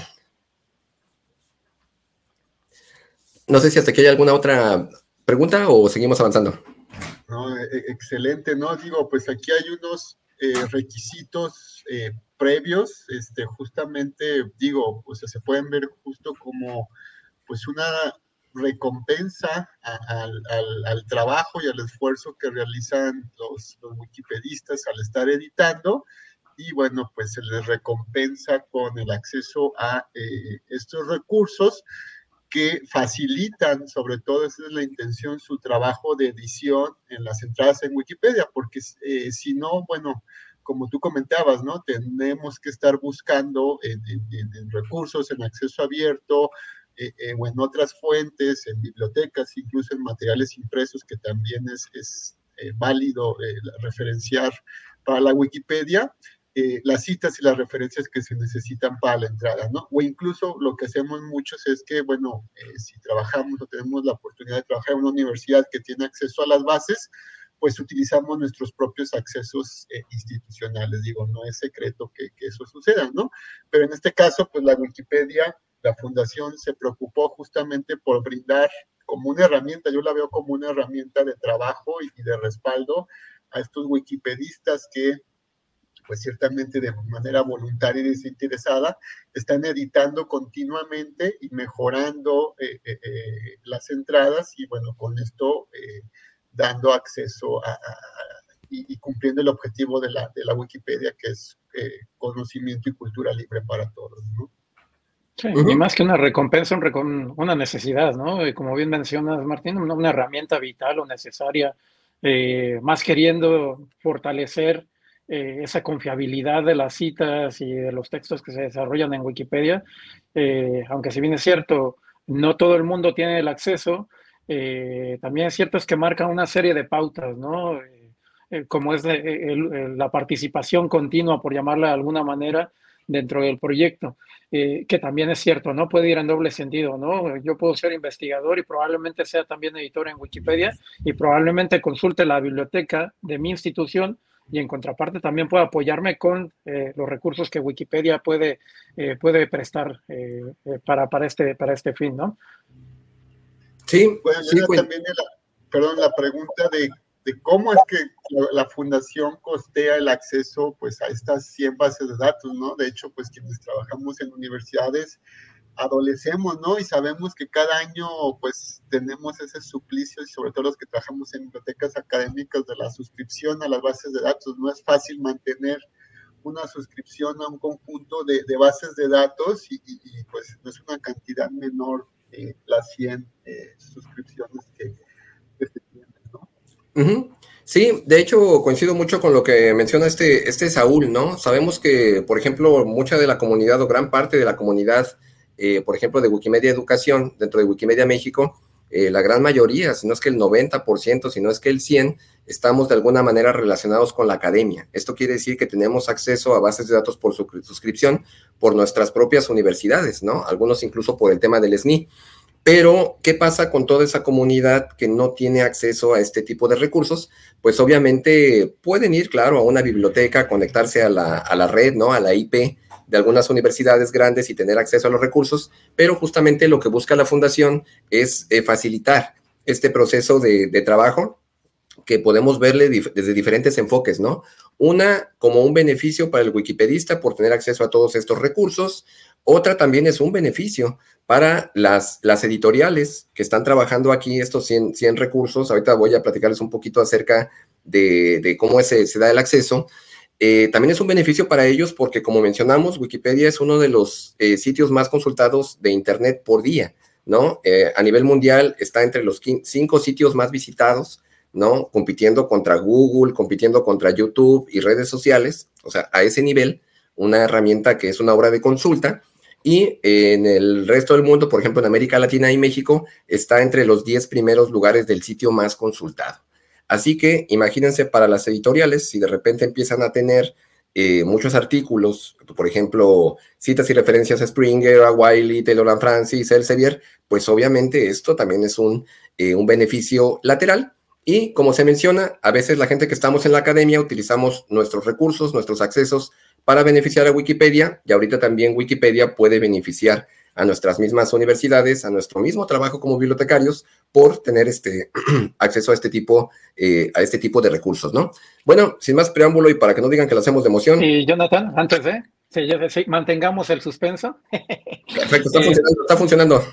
No sé si hasta aquí hay alguna otra pregunta o seguimos avanzando. No, excelente, ¿no? Digo, pues aquí hay unos requisitos previos, justamente, digo, pues se pueden ver justo como, pues, una recompensa al trabajo y al esfuerzo que realizan los wikipedistas al estar editando, y bueno, pues se les recompensa con el acceso a estos recursos que facilitan, sobre todo esa es la intención, su trabajo de edición en las entradas en Wikipedia, porque si no, bueno, como tú comentabas, ¿no? Tenemos que estar buscando en recursos, en acceso abierto, o en otras fuentes, en bibliotecas, incluso en materiales impresos, que también es válido referenciar para la Wikipedia. Las citas y las referencias que se necesitan para la entrada, ¿no? O incluso lo que hacemos muchos es que, bueno, si trabajamos o tenemos la oportunidad de trabajar en una universidad que tiene acceso a las bases, pues utilizamos nuestros propios accesos institucionales. Digo, no es secreto que eso suceda, ¿no? Pero en este caso, pues la Wikipedia, la fundación se preocupó justamente por brindar como una herramienta, yo la veo como una herramienta de trabajo y de respaldo a estos wikipedistas que, pues ciertamente de manera voluntaria y desinteresada, están editando continuamente y mejorando las entradas, y bueno, con esto dando acceso y cumpliendo el objetivo de la Wikipedia, que es conocimiento y cultura libre para todos, ¿no? Sí, y más que una recompensa, una necesidad, ¿no? Y como bien mencionas, Martín, una herramienta vital o necesaria, más queriendo fortalecer esa confiabilidad de las citas y de los textos que se desarrollan en Wikipedia, aunque si bien es cierto, no todo el mundo tiene el acceso, también es cierto es que marcan una serie de pautas, ¿no? Como es la participación continua, por llamarla de alguna manera, dentro del proyecto, que también es cierto, ¿no? Puede ir en doble sentido, ¿no? Yo puedo ser investigador y probablemente sea también editor en Wikipedia y probablemente consulte la biblioteca de mi institución y en contraparte también pueda apoyarme con los recursos que Wikipedia puede prestar para este fin, ¿no? Sí, Bueno, sí, también la pregunta de cómo es que la fundación costea el acceso pues a estas 100 bases de datos, ¿no? De hecho, pues quienes trabajamos en universidades adolecemos, ¿no? Y sabemos que cada año pues tenemos ese suplicio y sobre todo los que trabajamos en bibliotecas académicas de la suscripción a las bases de datos. No es fácil mantener una suscripción a un conjunto de bases de datos y pues no es una cantidad menor las 100 suscripciones que se tienen, ¿no? Uh-huh. Sí, de hecho coincido mucho con lo que menciona este Saúl, ¿no? Sabemos que, por ejemplo, mucha de la comunidad o gran parte de la comunidad, por ejemplo, de Wikimedia Educación, dentro de Wikimedia México, la gran mayoría, si no es que el 90%, si no es que el 100%, estamos de alguna manera relacionados con la academia. Esto quiere decir que tenemos acceso a bases de datos por suscripción por nuestras propias universidades, ¿no? Algunos incluso por el tema del SNI. Pero, ¿qué pasa con toda esa comunidad que no tiene acceso a este tipo de recursos? Pues obviamente pueden ir, claro, a una biblioteca, conectarse a la red, ¿no? A la IP de algunas universidades grandes y tener acceso a los recursos, pero justamente lo que busca la fundación es facilitar este proceso de trabajo que podemos verle desde diferentes enfoques, ¿no? Una, como un beneficio para el wikipedista por tener acceso a todos estos recursos. Otra también es un beneficio para las editoriales que están trabajando aquí estos 100 recursos. Ahorita voy a platicarles un poquito acerca de cómo se da el acceso. También es un beneficio para ellos porque, como mencionamos, Wikipedia es uno de los sitios más consultados de Internet por día, ¿no? A nivel mundial está entre los 5 sitios más visitados, ¿no? Compitiendo contra Google, compitiendo contra YouTube y redes sociales. O sea, a ese nivel, una herramienta que es una obra de consulta. Y en el resto del mundo, por ejemplo, en América Latina y México, está entre los 10 primeros lugares del sitio más consultado. Así que imagínense para las editoriales, si de repente empiezan a tener muchos artículos, por ejemplo, citas y referencias a Springer, a Wiley, Taylor & Francis, Elsevier, pues obviamente esto también es un beneficio lateral. Y como se menciona, a veces la gente que estamos en la academia utilizamos nuestros recursos, nuestros accesos para beneficiar a Wikipedia, y ahorita también Wikipedia puede beneficiar a nuestras mismas universidades, a nuestro mismo trabajo como bibliotecarios, por tener acceso a este tipo de recursos, ¿no? Bueno, sin más preámbulo y para que no digan que lo hacemos de emoción. Y Jonathan, antes de, sí, mantengamos el suspenso. Perfecto, está funcionando.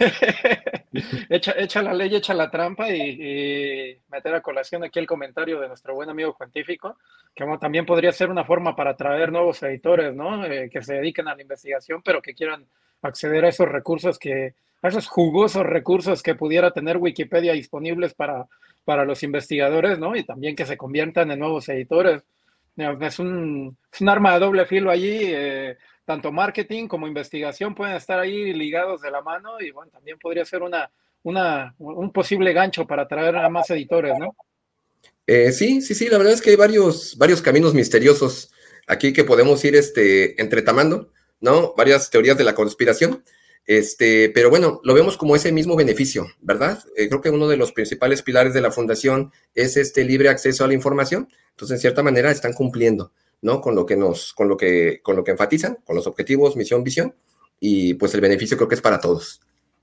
Echa la ley, echa la trampa y meter a colación aquí el comentario de nuestro buen amigo científico, que también podría ser una forma para atraer nuevos editores, ¿no? Que se dediquen a la investigación, pero que quieran acceder a esos recursos a esos jugosos recursos que pudiera tener Wikipedia disponibles para los investigadores, ¿no? Y también que se conviertan en nuevos editores. Es un arma de doble filo allí, tanto marketing como investigación pueden estar ahí ligados de la mano y bueno, también podría ser un posible gancho para atraer a más editores, ¿no? Sí, la verdad es que hay varios caminos misteriosos aquí que podemos ir entretamando, ¿no? Varias teorías de la conspiración, pero bueno, lo vemos como ese mismo beneficio, ¿verdad? Creo que uno de los principales pilares de la fundación es libre acceso a la información, entonces en cierta manera están cumpliendo, ¿no? Con lo que enfatizan, con los objetivos, misión, visión, y pues el beneficio creo que es para todos.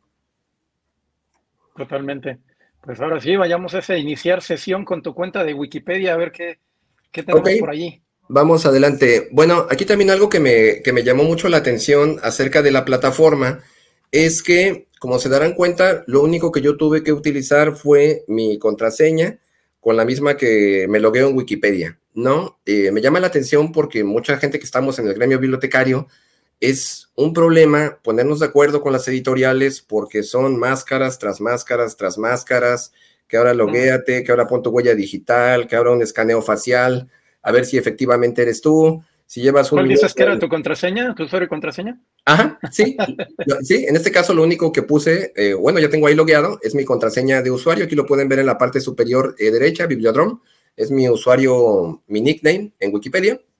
Totalmente. Pues ahora sí, vayamos a iniciar sesión con tu cuenta de Wikipedia, a ver qué tenemos por allí. Vamos adelante. Bueno, aquí también algo que me llamó mucho la atención acerca de la plataforma es que, como se darán cuenta, lo único que yo tuve que utilizar fue mi contraseña con la misma que me logueo en Wikipedia, ¿no? Me llama la atención porque mucha gente que estamos en el gremio bibliotecario es un problema ponernos de acuerdo con las editoriales porque son máscaras tras máscaras tras máscaras, que ahora loguéate, que ahora pon tu huella digital, que ahora un escaneo facial, a ver si efectivamente eres tú. Si llevas ¿Cuál dices que era tu contraseña, tu usuario y contraseña? Ajá, sí. Sí, en este caso lo único que puse, bueno, ya tengo ahí logueado, es mi contraseña de usuario. Aquí lo pueden ver en la parte superior derecha, Bibliodrom. Es mi usuario, mi nickname en Wikipedia.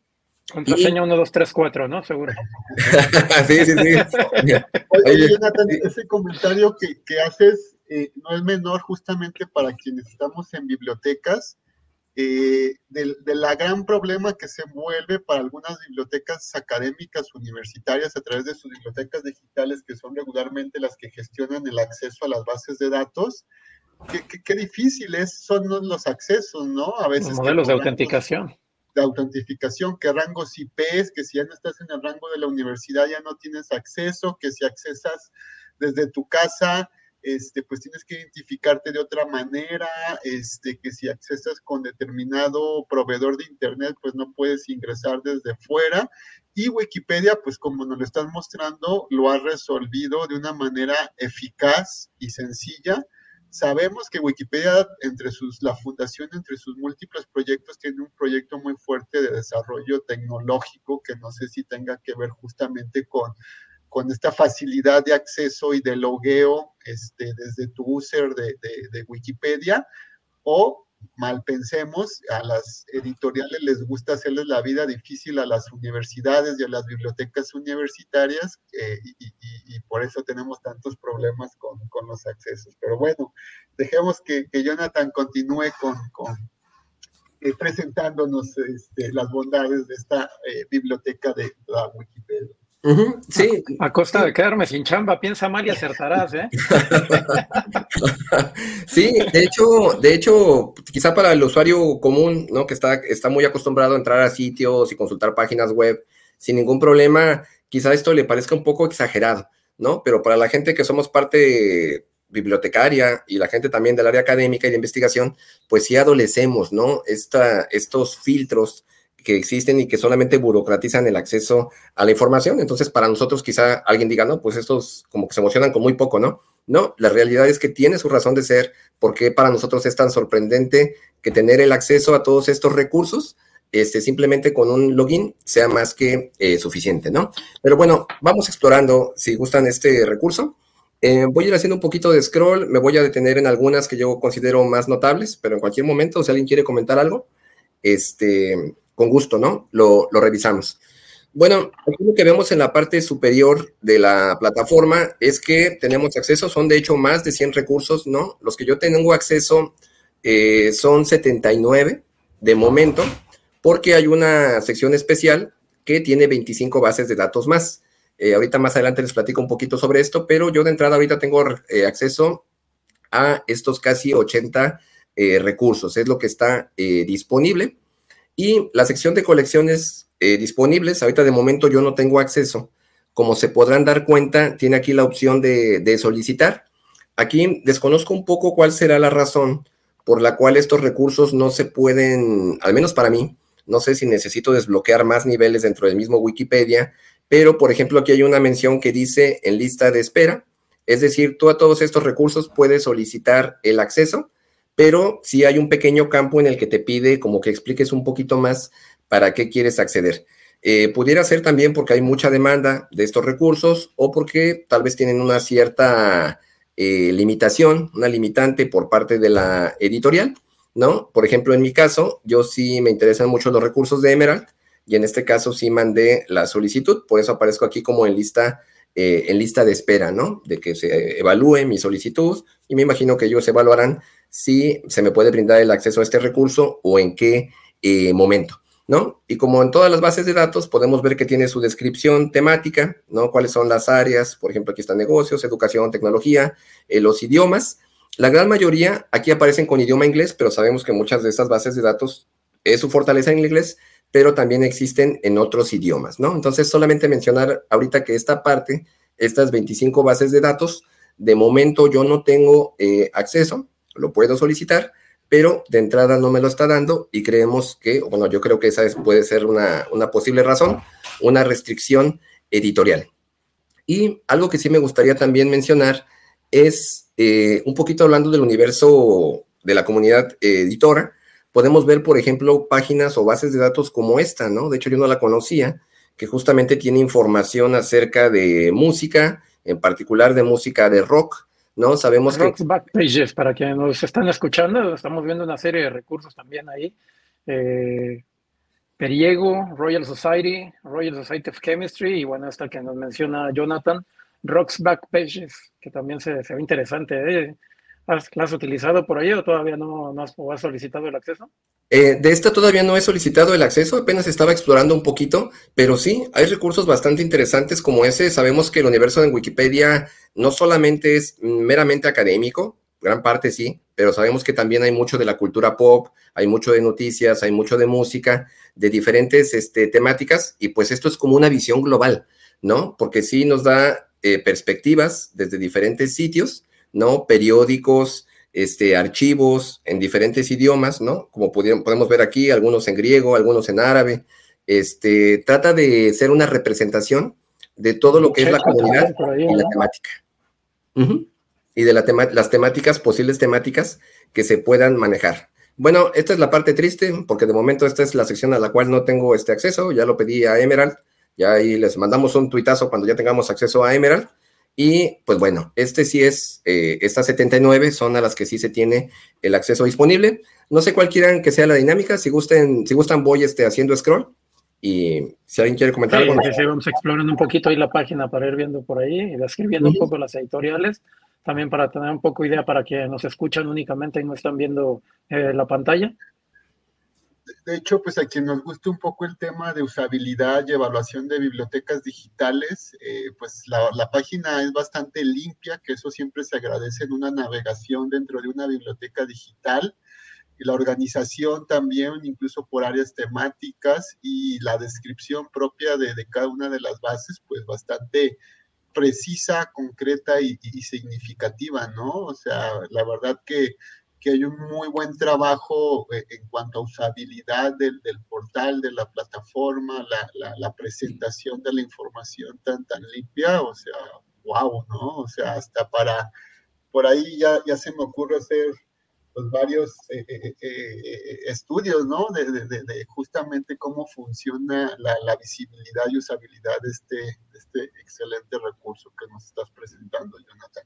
Contraseña 1, 2, 3, 4, ¿no? Seguro. Sí, sí, sí. Oye, Jonathan, ese comentario que haces no es menor justamente para quienes estamos en bibliotecas, de la gran problema que se vuelve para algunas bibliotecas académicas universitarias a través de sus bibliotecas digitales, que son regularmente las que gestionan el acceso a las bases de datos. Qué difíciles son los accesos, ¿no? A veces los modelos de autenticación. De autentificación, que rangos IPs, que si ya no estás en el rango de la universidad ya no tienes acceso, que si accesas desde tu casa, pues tienes que identificarte de otra manera, que si accesas con determinado proveedor de internet, pues no puedes ingresar desde fuera. Y Wikipedia, pues como nos lo están mostrando, lo ha resolvido de una manera eficaz y sencilla. Sabemos que Wikipedia, la fundación, entre sus múltiples proyectos, tiene un proyecto muy fuerte de desarrollo tecnológico que no sé si tenga que ver justamente con esta facilidad de acceso y de logueo desde tu user de Wikipedia, o mal pensemos, a las editoriales les gusta hacerles la vida difícil a las universidades y a las bibliotecas universitarias, y por eso tenemos tantos problemas con los accesos. Pero bueno, dejemos que Jonathan continúe con presentándonos las bondades de esta biblioteca de la Wikipedia. Sí. A costa de quedarme sin chamba, piensa mal y acertarás, ¿eh? Sí, de hecho, quizá para el usuario común, ¿no? Que está muy acostumbrado a entrar a sitios y consultar páginas web sin ningún problema, quizá esto le parezca un poco exagerado, ¿no? Pero para la gente que somos parte bibliotecaria y la gente también del área académica y de investigación, pues sí adolecemos, ¿no? Estos filtros que existen y que solamente burocratizan el acceso a la información. Entonces, para nosotros quizá alguien diga, no, pues estos como que se emocionan con muy poco, ¿no? No, la realidad es que tiene su razón de ser, porque para nosotros es tan sorprendente que tener el acceso a todos estos recursos, simplemente con un login, sea más que suficiente, ¿no? Pero bueno, vamos explorando, si gustan, este recurso. Voy a ir haciendo un poquito de scroll, me voy a detener en algunas que yo considero más notables, pero en cualquier momento, si alguien quiere comentar algo, con gusto, ¿no? Lo revisamos. Bueno, aquí lo que vemos en la parte superior de la plataforma es que tenemos acceso, son de hecho más de 100 recursos, ¿no? Los que yo tengo acceso son 79 de momento, porque hay una sección especial que tiene 25 bases de datos más. Ahorita más adelante les platico un poquito sobre esto, pero yo de entrada ahorita tengo acceso a estos casi 80 recursos, es lo que está disponible. Y la sección de colecciones disponibles, ahorita de momento yo no tengo acceso. Como se podrán dar cuenta, tiene aquí la opción de solicitar. Aquí desconozco un poco cuál será la razón por la cual estos recursos no se pueden, al menos para mí, no sé si necesito desbloquear más niveles dentro del mismo Wikipedia, pero por ejemplo aquí hay una mención que dice en lista de espera, es decir, tú a todos estos recursos puedes solicitar el acceso, pero sí hay un pequeño campo en el que te pide como que expliques un poquito más para qué quieres acceder. Pudiera ser también porque hay mucha demanda de estos recursos o porque tal vez tienen una cierta limitación, una limitante por parte de la editorial, ¿no? Por ejemplo, en mi caso, yo sí me interesan mucho los recursos de Emerald y en este caso sí mandé la solicitud, por eso aparezco aquí como en lista de espera, ¿no? De que se evalúe mi solicitud y me imagino que ellos evaluarán si se me puede brindar el acceso a este recurso o en qué momento, ¿no? Y como en todas las bases de datos, podemos ver que tiene su descripción temática, ¿no? Cuáles son las áreas, por ejemplo, aquí están negocios, educación, tecnología, los idiomas. La gran mayoría aquí aparecen con idioma inglés, pero sabemos que muchas de estas bases de datos es su fortaleza en inglés, pero también existen en otros idiomas, ¿no? Entonces, solamente mencionar ahorita que esta parte, estas 25 bases de datos, de momento yo no tengo acceso, lo puedo solicitar, pero de entrada no me lo está dando y creemos que, bueno, yo creo que esa puede ser una posible razón, una restricción editorial. Y algo que sí me gustaría también mencionar es, un poquito hablando del universo de la comunidad editora, podemos ver, por ejemplo, páginas o bases de datos como esta, ¿no? De hecho, yo no la conocía, que justamente tiene información acerca de música, en particular de música de rock, ¿no? Sabemos que... Rock's Backpages, para quienes nos están escuchando, estamos viendo una serie de recursos también ahí. Periego, Royal Society of Chemistry, y bueno, esta que nos menciona Jonathan, Rocks Back Pages, que también se ve interesante. ¿La has utilizado por ahí o todavía no has solicitado el acceso? De esta todavía no he solicitado el acceso, apenas estaba explorando un poquito, pero sí, hay recursos bastante interesantes como ese. Sabemos que el universo en Wikipedia no solamente es meramente académico, gran parte sí, pero sabemos que también hay mucho de la cultura pop, hay mucho de noticias, hay mucho de música, de diferentes temáticas, y pues esto es como una visión global, ¿no? Porque sí nos da perspectivas desde diferentes sitios, ¿no? Periódicos, archivos en diferentes idiomas, ¿no? Como podemos ver aquí, algunos en griego, algunos en árabe. Trata de ser una representación de todo lo que es la comunidad y la temática. Uh-huh. Y de las temáticas, posibles temáticas que se puedan manejar. Bueno, esta es la parte triste, porque de momento esta es la sección a la cual no tengo acceso. Ya lo pedí a Emerald, ya ahí les mandamos un tuitazo cuando ya tengamos acceso a Emerald. Y pues bueno, sí es, estas 79 son a las que sí se tiene el acceso disponible. No sé cuál quieran que sea la dinámica, si gustan voy haciendo scroll, y si alguien quiere comentar algo. Sí, vamos explorando un poquito ahí la página para ir viendo por ahí y describiendo un poco las editoriales, también para tener un poco idea para que nos escuchan únicamente y no están viendo la pantalla. De hecho, pues a quien nos guste un poco el tema de usabilidad y evaluación de bibliotecas digitales, pues la página es bastante limpia, que eso siempre se agradece en una navegación dentro de una biblioteca digital, y la organización también, incluso por áreas temáticas, y la descripción propia de cada una de las bases, pues bastante precisa, concreta y significativa, ¿no? O sea, la verdad que hay un muy buen trabajo en cuanto a usabilidad del portal, de la plataforma, la presentación de la información tan limpia, o sea, wow, ¿no? O sea, hasta por ahí ya se me ocurre hacer pues varios estudios, ¿no? De justamente cómo funciona la visibilidad y usabilidad de este excelente recurso que nos estás presentando, Jonathan.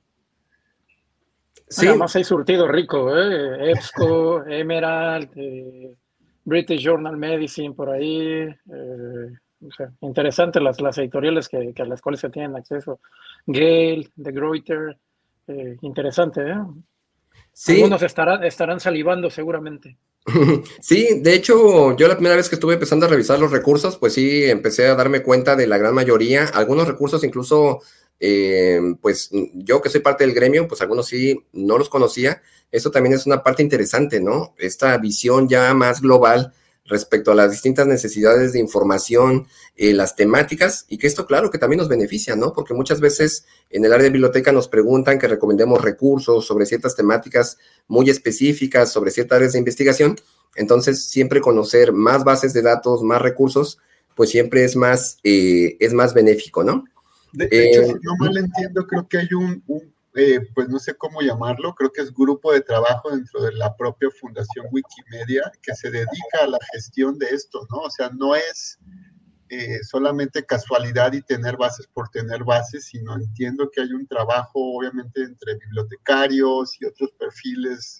Sí. Además hay surtido rico, EBSCO, Emerald, British Journal Medicine por ahí, o sea, interesantes las editoriales a las cuales se tienen acceso. Gale, De Gruyter, interesante, ¿eh? Sí. Algunos estarán salivando seguramente. Sí, de hecho, yo la primera vez que estuve empezando a revisar los recursos, pues sí, empecé a darme cuenta de la gran mayoría. Algunos recursos incluso, pues yo que soy parte del gremio, pues algunos sí no los conocía. Eso también es una parte interesante, ¿no? Esta visión ya más global respecto a las distintas necesidades de información, las temáticas, y que esto claro que también nos beneficia, ¿no? Porque muchas veces en el área de biblioteca nos preguntan que recomendemos recursos sobre ciertas temáticas muy específicas, sobre ciertas áreas de investigación. Entonces siempre conocer más bases de datos, más recursos, pues siempre es más benéfico, ¿no? De hecho, si no mal entiendo, creo que hay pues no sé cómo llamarlo, creo que es grupo de trabajo dentro de la propia Fundación Wikimedia que se dedica a la gestión de esto, ¿no? O sea, no es solamente casualidad y tener bases por tener bases, sino entiendo que hay un trabajo, obviamente, entre bibliotecarios y otros perfiles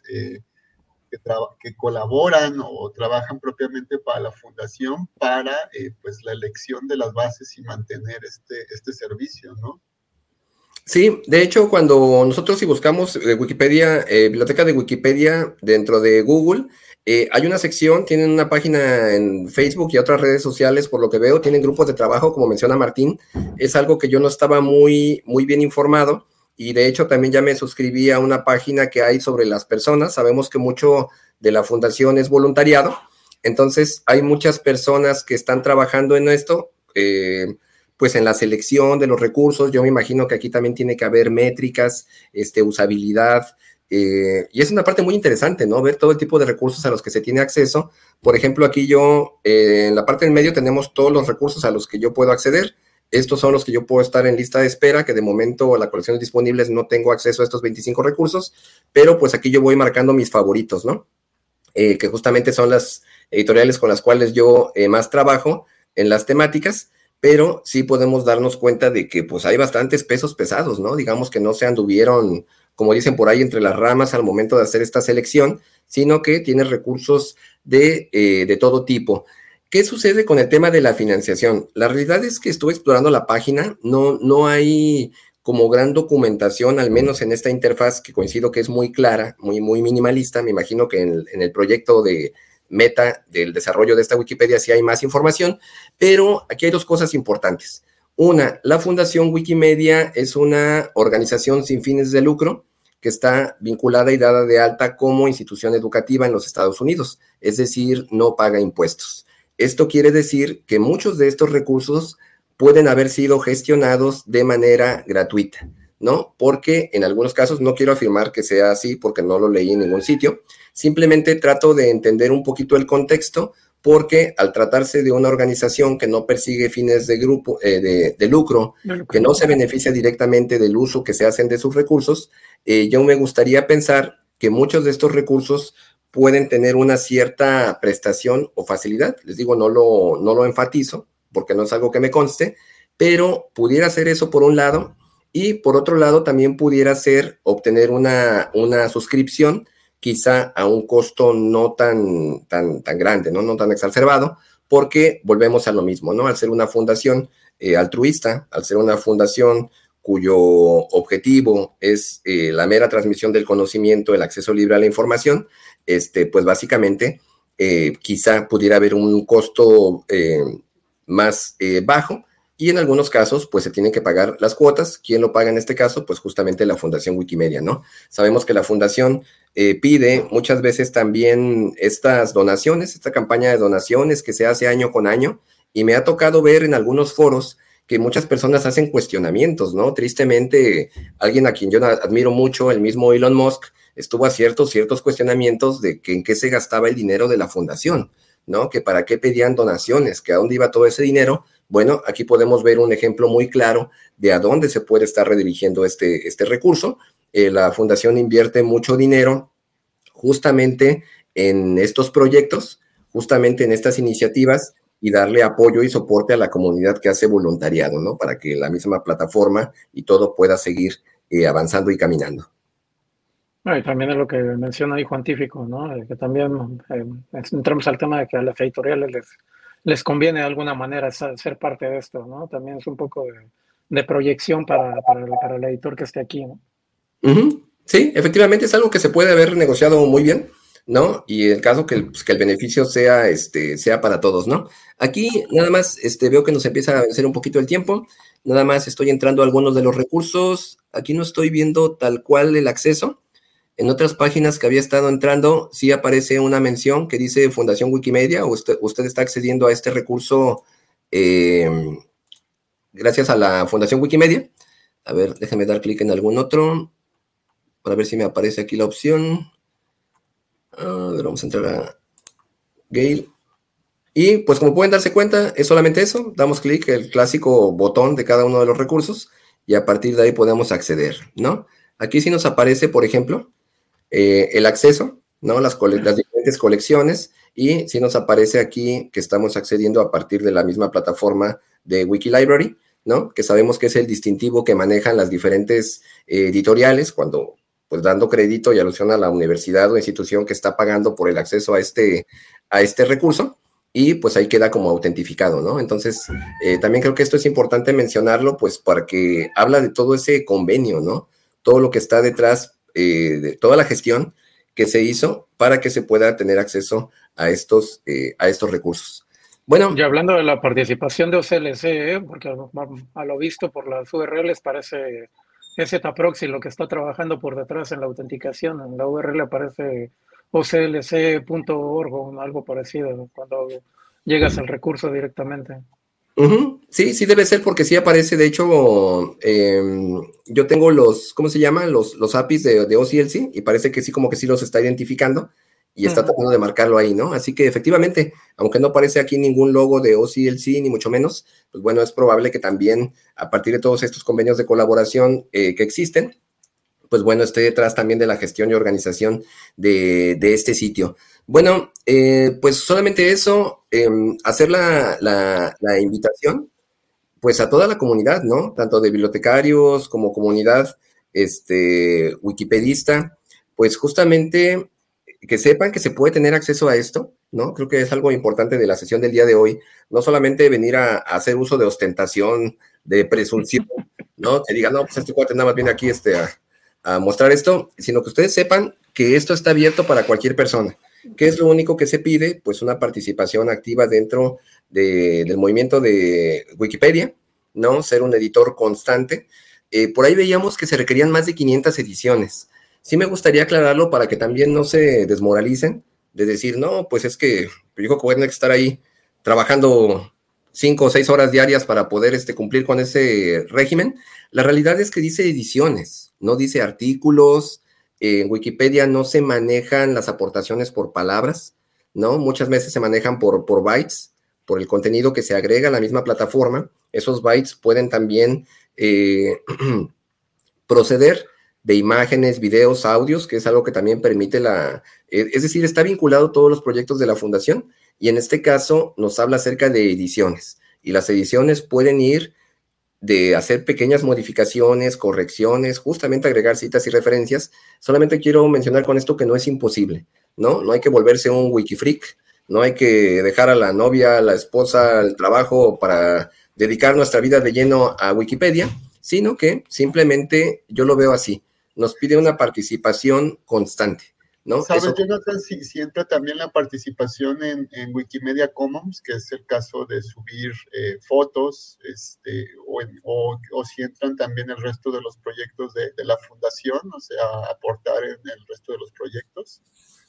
que colaboran o trabajan propiamente para la Fundación para, pues, la elección de las bases y mantener este servicio, ¿no? Sí, de hecho, cuando nosotros si buscamos Wikipedia, biblioteca de Wikipedia dentro de Google, hay una sección, tienen una página en Facebook y otras redes sociales, por lo que veo, tienen grupos de trabajo, como menciona Martín. Es algo que yo no estaba muy bien informado, y de hecho también ya me suscribí a una página que hay sobre las personas. Sabemos que mucho de la fundación es voluntariado, entonces hay muchas personas que están trabajando en esto, pues en la selección de los recursos. Yo me imagino que aquí también tiene que haber métricas, usabilidad, y es una parte muy interesante, ¿no? Ver todo el tipo de recursos a los que se tiene acceso. Por ejemplo, aquí yo, en la parte del medio tenemos todos los recursos a los que yo puedo acceder. Estos son los que yo puedo estar en lista de espera, que de momento la colección disponibles no tengo acceso a estos 25 recursos, pero pues aquí yo voy marcando mis favoritos, ¿no? Que justamente son las editoriales con las cuales yo más trabajo en las temáticas. Pero sí podemos darnos cuenta de que pues hay bastantes pesos pesados, ¿no? Digamos que no se anduvieron, como dicen por ahí, entre las ramas al momento de hacer esta selección, sino que tiene recursos de todo tipo. ¿Qué sucede con el tema de la financiación? La realidad es que estuve explorando la página, no hay como gran documentación, al menos en esta interfaz que coincido que es muy clara, muy minimalista. Me imagino que en el proyecto de Meta del desarrollo de esta Wikipedia sí hay más información, pero aquí hay dos cosas importantes. Una, la Fundación Wikimedia es una organización sin fines de lucro que está vinculada y dada de alta como institución educativa en los Estados Unidos, es decir, no paga impuestos. Esto quiere decir que muchos de estos recursos pueden haber sido gestionados de manera gratuita, ¿no? Porque en algunos casos, no quiero afirmar que sea así porque no lo leí en ningún sitio, simplemente trato de entender un poquito el contexto, porque al tratarse de una organización que no persigue fines de lucro, que no se beneficia directamente del uso que se hacen de sus recursos, yo me gustaría pensar que muchos de estos recursos pueden tener una cierta prestación o facilidad. Les digo, no lo enfatizo, porque no es algo que me conste, pero pudiera ser eso por un lado, y por otro lado también pudiera ser obtener una suscripción, quizá a un costo no tan grande, no tan exacerbado, porque volvemos a lo mismo, ¿no? Al ser una fundación altruista, al ser una fundación cuyo objetivo es la mera transmisión del conocimiento, el acceso libre a la información, pues básicamente quizá pudiera haber un costo más bajo, y en algunos casos pues se tienen que pagar las cuotas. ¿Quién lo paga en este caso? Pues justamente la Fundación Wikimedia, ¿no? Sabemos que la fundación pide muchas veces también estas donaciones, esta campaña de donaciones que se hace año con año, y me ha tocado ver en algunos foros que muchas personas hacen cuestionamientos, ¿no? Tristemente, alguien a quien yo admiro mucho, el mismo Elon Musk, estuvo a ciertos cuestionamientos de que en qué se gastaba el dinero de la fundación, ¿no? Que para qué pedían donaciones, que a dónde iba todo ese dinero. Bueno, aquí podemos ver un ejemplo muy claro de a dónde se puede estar redirigiendo este recurso. La fundación invierte mucho dinero justamente en estos proyectos, justamente en estas iniciativas, y darle apoyo y soporte a la comunidad que hace voluntariado, ¿no? Para que la misma plataforma y todo pueda seguir avanzando y caminando. Y también es lo que menciona ahí Juan Tífico, ¿no? Que también entramos al tema de que a las editoriales les conviene de alguna manera ser parte de esto, ¿no? También es un poco de proyección para el editor que esté aquí, ¿no? Sí, efectivamente es algo que se puede haber negociado muy bien, ¿no? Y el caso que el beneficio sea para todos, ¿no? Aquí nada más veo que nos empieza a vencer un poquito el tiempo. Nada más estoy entrando a algunos de los recursos. Aquí no estoy viendo tal cual el acceso. En otras páginas que había estado entrando, sí aparece una mención que dice Fundación Wikimedia. Usted está accediendo a este recurso gracias a la Fundación Wikimedia. A ver, déjeme dar clic en algún otro para ver si me aparece aquí la opción. A ver, vamos a entrar a Gale. Y pues como pueden darse cuenta, es solamente eso. Damos clic, el clásico botón de cada uno de los recursos, y a partir de ahí podemos acceder, ¿no? Aquí sí nos aparece, por ejemplo, el acceso, ¿no? Las diferentes colecciones, y sí nos aparece aquí que estamos accediendo a partir de la misma plataforma de Wikilibrary, ¿no? Que sabemos que es el distintivo que manejan las diferentes editoriales cuando, pues dando crédito y alusión a la universidad o institución que está pagando por el acceso a este recurso, y pues ahí queda como autentificado, ¿no? Entonces, también creo que esto es importante mencionarlo, pues porque habla de todo ese convenio, ¿no? Todo lo que está detrás, de toda la gestión que se hizo para que se pueda tener acceso a estos recursos. Bueno. Y hablando de la participación de OCLC, porque a lo visto por las URLs parece Zetaproxy lo que está trabajando por detrás en la autenticación. En la URL aparece oclc.org o algo parecido cuando llegas al recurso directamente. Sí debe ser, porque sí aparece. De hecho, yo tengo los, ¿cómo se llaman? Los APIs de OCLC, y parece que sí, como que sí los está identificando y está tratando de marcarlo ahí, ¿no? Así que efectivamente, aunque no aparece aquí ningún logo de OCLC, ni mucho menos, pues bueno, es probable que también a partir de todos estos convenios de colaboración que existen, pues bueno, esté detrás también de la gestión y organización de este sitio. Bueno, pues solamente eso, hacer la invitación, pues a toda la comunidad, ¿no? Tanto de bibliotecarios como comunidad wikipedista, pues justamente que sepan que se puede tener acceso a esto, ¿no? Creo que es algo importante de la sesión del día de hoy, no solamente venir a hacer uso de ostentación, de presunción, ¿no? Que digan, no, pues este cuate nada más viene aquí a mostrar esto, sino que ustedes sepan que esto está abierto para cualquier persona. ¿Qué es lo único que se pide? Pues una participación activa dentro del movimiento de Wikipedia, ¿no? Ser un editor constante. Por ahí veíamos que se requerían más de 500 ediciones. Sí me gustaría aclararlo para que también no se desmoralicen de decir, no, pues es que yo creo que voy a tener que estar ahí trabajando 5 o 6 horas diarias para poder cumplir con ese régimen. La realidad es que dice ediciones, no dice artículos. En Wikipedia no se manejan las aportaciones por palabras, ¿no? Muchas veces se manejan por bytes, por el contenido que se agrega a la misma plataforma. Esos bytes pueden también proceder de imágenes, videos, audios, que es algo que también permite es decir, está vinculado a todos los proyectos de la fundación, y en este caso nos habla acerca de ediciones, y las ediciones pueden ir de hacer pequeñas modificaciones, correcciones, justamente agregar citas y referencias. Solamente quiero mencionar con esto que no es imposible, ¿no? No hay que volverse un wikifreak, no hay que dejar a la novia, a la esposa, al trabajo para dedicar nuestra vida de lleno a Wikipedia, sino que simplemente yo lo veo así, nos pide una participación constante, ¿no? ¿Sabes, Jonathan, si entra también la participación en Wikimedia Commons, que es el caso de subir fotos, o si entran también el resto de los proyectos de la fundación, o sea, aportar en el resto de los proyectos?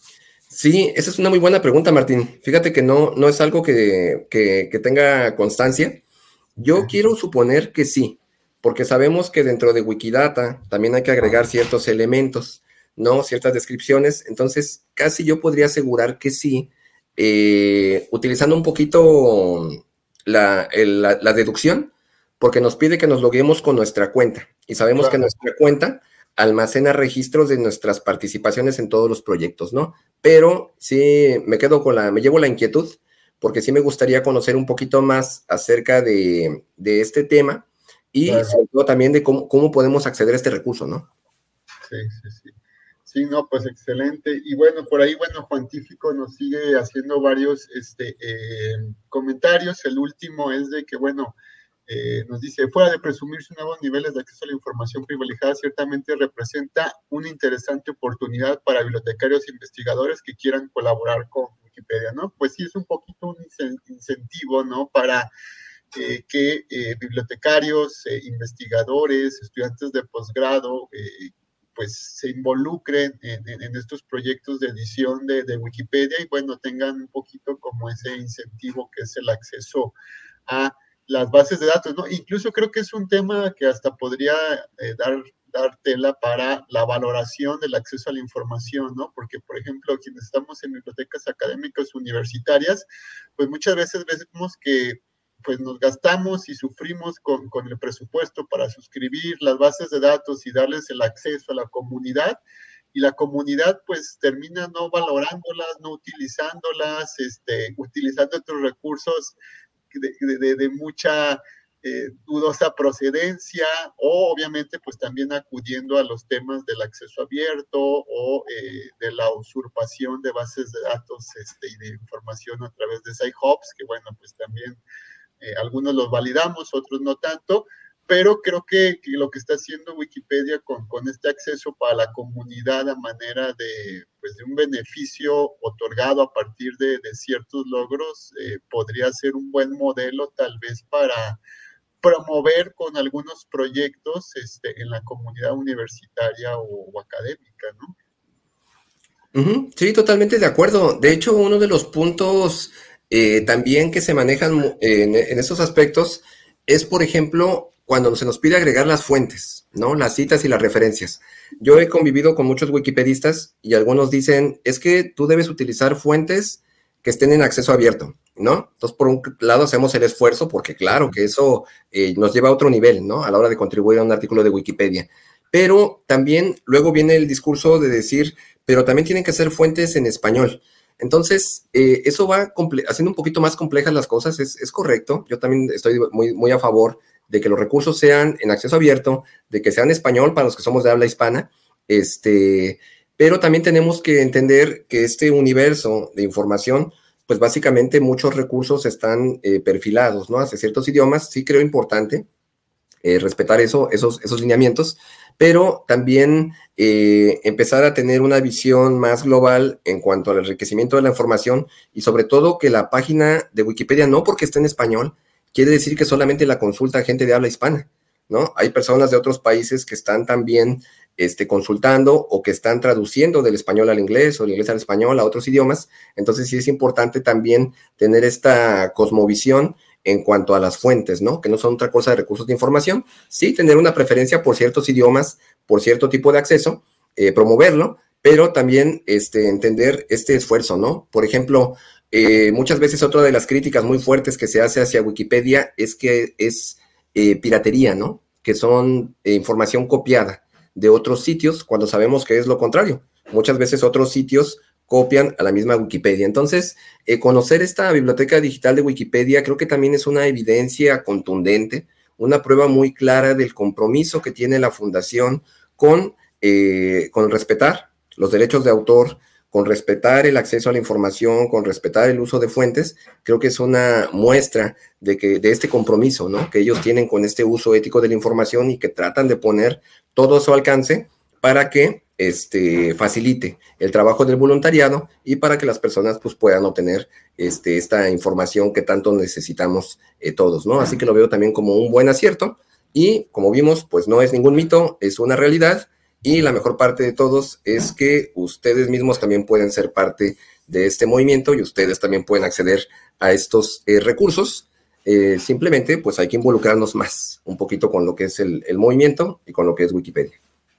Sí, esa es una muy buena pregunta, Martín. Fíjate que no es algo que tenga constancia. Yo quiero suponer que sí, porque sabemos que dentro de Wikidata también hay que agregar ciertos elementos, ¿no? Ciertas descripciones. Entonces, casi yo podría asegurar que sí, utilizando un poquito la deducción, porque nos pide que nos loguemos con nuestra cuenta, y sabemos que nuestra cuenta almacena registros de nuestras participaciones en todos los proyectos, ¿no? Pero sí me llevo la inquietud, porque sí me gustaría conocer un poquito más acerca de este tema, y sobre todo también de cómo podemos acceder a este recurso, ¿no? Sí. Sí, no, pues excelente. Y bueno, por ahí, Juan Tífico nos sigue haciendo varios comentarios. El último es de que, nos dice, fuera de presumir sus nuevos niveles de acceso a la información privilegiada, ciertamente representa una interesante oportunidad para bibliotecarios e investigadores que quieran colaborar con Wikipedia, ¿no? Pues sí, es un poquito un incentivo, ¿no? Para que bibliotecarios, investigadores, estudiantes de posgrado, pues se involucren en estos proyectos de edición de Wikipedia y tengan un poquito como ese incentivo que es el acceso a las bases de datos, ¿no? Incluso creo que es un tema que hasta podría dar tela para la valoración del acceso a la información, ¿no? Porque, por ejemplo, quienes estamos en bibliotecas académicas universitarias, pues muchas veces vemos que pues nos gastamos y sufrimos con el presupuesto para suscribir las bases de datos y darles el acceso a la comunidad, y la comunidad pues termina no valorándolas, no utilizándolas, utilizando otros recursos de mucha dudosa procedencia, o obviamente pues también acudiendo a los temas del acceso abierto o de la usurpación de bases de datos y de información a través de sci-hubs, que pues también algunos los validamos, otros no tanto, pero creo que lo que está haciendo Wikipedia con este acceso para la comunidad a manera de un beneficio otorgado a partir de ciertos logros, podría ser un buen modelo tal vez para promover con algunos proyectos en la comunidad universitaria o académica, ¿no? Sí, totalmente de acuerdo. De hecho, uno de los puntos también que se manejan en estos aspectos es, por ejemplo, cuando se nos pide agregar las fuentes, ¿no? Las citas y las referencias. Yo he convivido con muchos wikipedistas y algunos dicen, es que tú debes utilizar fuentes que estén en acceso abierto, ¿no? Entonces, por un lado, hacemos el esfuerzo porque, claro, que eso nos lleva a otro nivel, ¿no? A la hora de contribuir a un artículo de Wikipedia. Pero también luego viene el discurso de decir, pero también tienen que ser fuentes en español. Entonces, eso va haciendo un poquito más complejas las cosas, es correcto. Yo también estoy muy, muy a favor de que los recursos sean en acceso abierto, de que sean en español para los que somos de habla hispana, pero también tenemos que entender que este universo de información pues básicamente muchos recursos están perfilados, ¿no? Hacia ciertos idiomas. Sí creo importante respetar esos lineamientos, pero también empezar a tener una visión más global en cuanto al enriquecimiento de la información y sobre todo que la página de Wikipedia, no porque esté en español, quiere decir que solamente la consulta gente de habla hispana, ¿no? Hay personas de otros países que están también consultando o que están traduciendo del español al inglés o del inglés al español a otros idiomas. Entonces sí es importante también tener esta cosmovisión en cuanto a las fuentes, ¿no? Que no son otra cosa de recursos de información. Sí, tener una preferencia por ciertos idiomas, por cierto tipo de acceso, promoverlo, pero también entender este esfuerzo, ¿no? Por ejemplo, muchas veces otra de las críticas muy fuertes que se hace hacia Wikipedia es que es piratería, ¿no? Que son información copiada de otros sitios cuando sabemos que es lo contrario. Muchas veces otros sitios copian a la misma Wikipedia. Entonces, conocer esta biblioteca digital de Wikipedia creo que también es una evidencia contundente, una prueba muy clara del compromiso que tiene la Fundación con respetar los derechos de autor, con respetar el acceso a la información, con respetar el uso de fuentes. Creo que es una muestra de este compromiso, ¿no? Que ellos tienen con este uso ético de la información y que tratan de poner todo a su alcance para que facilite el trabajo del voluntariado y para que las personas pues, puedan obtener esta información que tanto necesitamos todos, ¿no? Así que lo veo también como un buen acierto y como vimos, pues no es ningún mito, es una realidad y la mejor parte de todos es que ustedes mismos también pueden ser parte de este movimiento y ustedes también pueden acceder a estos recursos. Simplemente pues hay que involucrarnos más un poquito con lo que es el movimiento y con lo que es Wikipedia.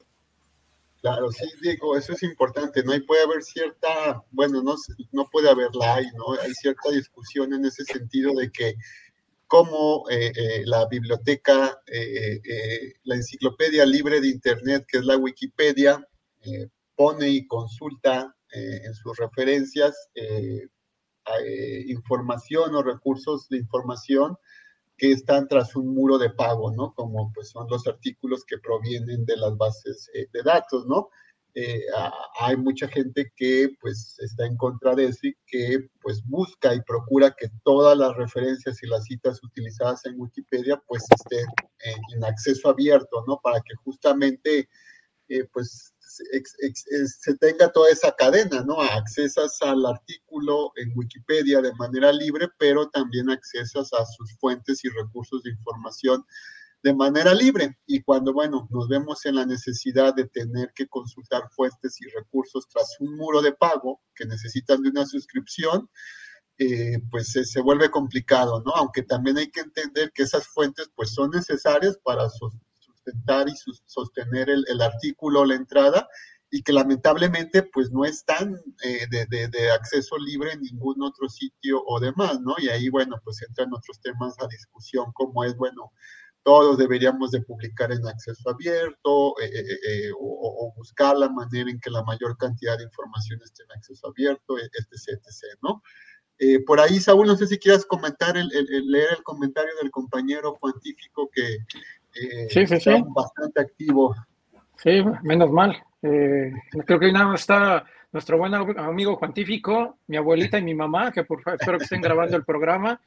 Claro, sí, Diego, eso es importante, ¿no? Y puede haber cierta, bueno, no puede haberla, ¿no? Hay cierta discusión en ese sentido de que cómo la biblioteca, la enciclopedia libre de Internet, que es la Wikipedia, pone y consulta en sus referencias información o recursos de información que están tras un muro de pago, ¿no? Como pues son los artículos que provienen de las bases de datos, ¿no? Hay mucha gente que pues está en contra de eso y que pues busca y procura que todas las referencias y las citas utilizadas en Wikipedia pues estén en acceso abierto, ¿no? Para que justamente pues se tenga toda esa cadena, ¿no? Accesas al artículo en Wikipedia de manera libre, pero también accesas a sus fuentes y recursos de información de manera libre. Y cuando, bueno, nos vemos en la necesidad de tener que consultar fuentes y recursos tras un muro de pago que necesitan de una suscripción, pues se vuelve complicado, ¿no? Aunque también hay que entender que esas fuentes pues son necesarias para sustentar y sostener el artículo o la entrada y que lamentablemente pues no están de acceso libre en ningún otro sitio o demás, ¿no? Y ahí, bueno, pues entran otros temas a discusión como es, bueno, todos deberíamos de publicar en acceso abierto o buscar la manera en que la mayor cantidad de información esté en acceso abierto, etc., ¿no? Por ahí, Saúl, no sé si quieras comentar, leer el comentario del compañero cuantífico que sí. está bastante activo. Sí, menos mal. Creo que nada más está nuestro buen amigo cuantífico, mi abuelita y mi mamá, que espero que estén grabando el programa.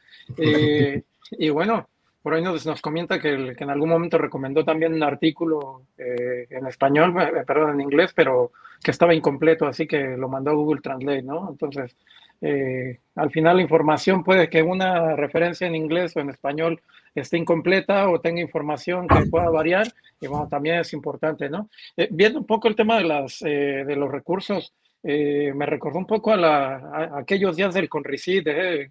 Y bueno, por ahí nos comenta que en algún momento recomendó también un artículo en español, perdón, en inglés, pero que estaba incompleto, así que lo mandó a Google Translate, ¿no? Entonces, al final la información puede que una referencia en inglés o en español esté incompleta o tenga información que pueda variar, y bueno, también es importante, ¿no? Viendo un poco el tema de los recursos, me recordó un poco a aquellos días del Conricid,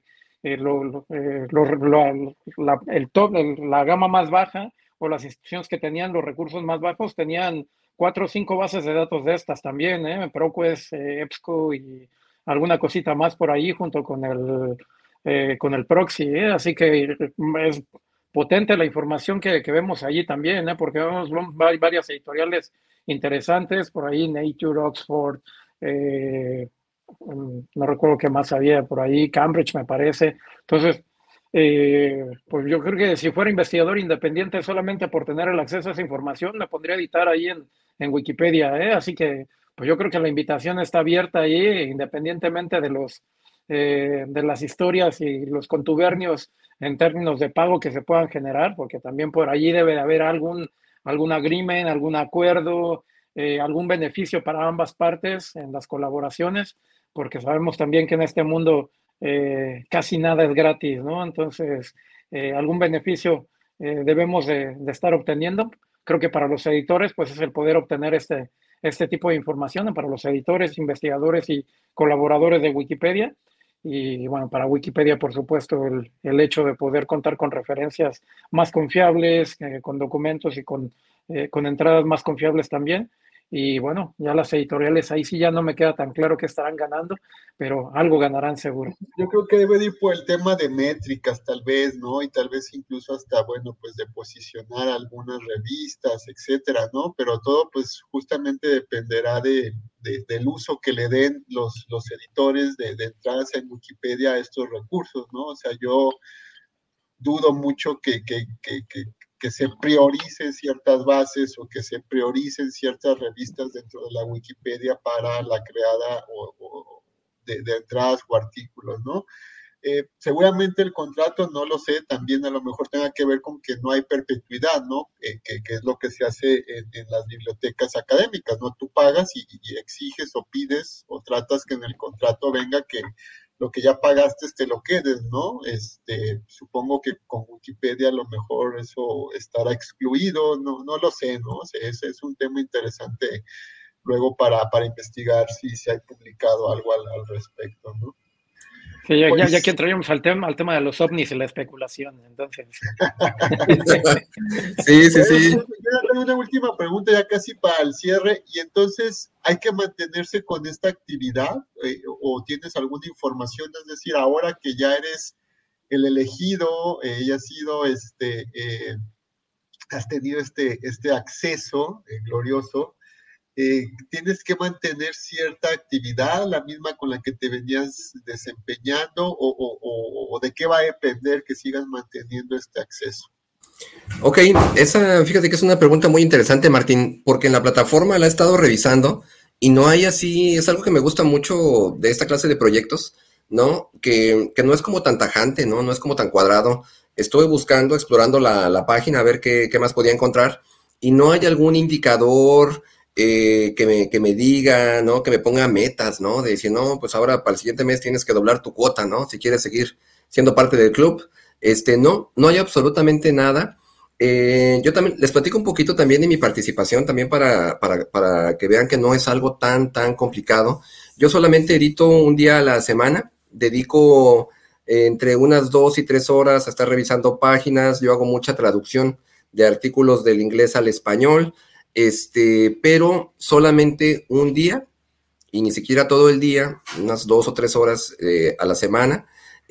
la gama más baja o las instituciones que tenían los recursos más bajos tenían 4 o 5 bases de datos de estas también, ProQuest, EBSCO y alguna cosita más por ahí junto con el proxy, así que es potente la información que vemos allí también, porque vemos varias editoriales interesantes, por ahí Nature, Oxford, no recuerdo qué más había por ahí, Cambridge me parece. Entonces, pues yo creo que si fuera investigador independiente solamente por tener el acceso a esa información, la pondría a editar ahí en Wikipedia, así que pues yo creo que la invitación está abierta ahí, independientemente de los de las historias y los contubernios en términos de pago que se puedan generar, porque también por allí debe de haber algún agreement, algún acuerdo, algún beneficio para ambas partes en las colaboraciones, porque sabemos también que en este mundo casi nada es gratis, ¿no? Entonces, algún beneficio debemos de estar obteniendo. Creo que para los editores, pues es el poder obtener este tipo de información, para los editores, investigadores y colaboradores de Wikipedia. Y bueno, para Wikipedia, por supuesto, el hecho de poder contar con referencias más confiables, con documentos y con entradas más confiables también. Y bueno, ya las editoriales, ahí sí ya no me queda tan claro que estarán ganando, pero algo ganarán seguro. Yo creo que debe de ir por el tema de métricas, tal vez, ¿no? Y tal vez incluso hasta, bueno, pues de posicionar algunas revistas, etcétera, ¿no? Pero todo, pues, justamente dependerá del uso que le den los editores de entradas en Wikipedia a estos recursos, ¿no? O sea, yo dudo mucho que se prioricen ciertas bases o que se prioricen ciertas revistas dentro de la Wikipedia para la creada de entradas o artículos, ¿no? Seguramente el contrato, no lo sé, también a lo mejor tenga que ver con que no hay perpetuidad, ¿no? Que es lo que se hace en las bibliotecas académicas, ¿no? Tú pagas y exiges o pides o tratas que en el contrato venga que lo que ya pagaste te lo quedes, ¿no? Supongo que con Wikipedia a lo mejor eso estará excluido, no lo sé, ¿no? O sea, ese es un tema interesante luego para investigar si se ha publicado algo al respecto, ¿no? Sí, ya que entraríamos al tema de los ovnis y la especulación, entonces. Sí. Yo tengo una última pregunta ya casi para el cierre, y entonces, ¿hay que mantenerse con esta actividad o tienes alguna información? Es decir, ahora que ya eres el elegido, ya has sido, has tenido este acceso glorioso, ¿tienes que mantener cierta actividad, la misma con la que te venías desempeñando, o de qué va a depender que sigas manteniendo este acceso? Ok, fíjate que es una pregunta muy interesante, Martín, porque en la plataforma la he estado revisando y no hay así, es algo que me gusta mucho de esta clase de proyectos, ¿no? Que no es como tan tajante, ¿no? No es como tan cuadrado. Estuve buscando, explorando la página a ver qué más podía encontrar y no hay algún indicador que me diga, ¿no? Que me ponga metas, ¿no? De decir, no, pues ahora para el siguiente mes tienes que doblar tu cuota, ¿no? Si quieres seguir siendo parte del club. No hay absolutamente nada. Yo también les platico un poquito también de mi participación, también para que vean que no es algo tan complicado. Yo solamente edito un día a la semana, dedico entre unas 2 y 3 horas a estar revisando páginas. Yo hago mucha traducción de artículos del inglés al español, pero solamente un día, y ni siquiera todo el día, unas 2 o 3 horas a la semana,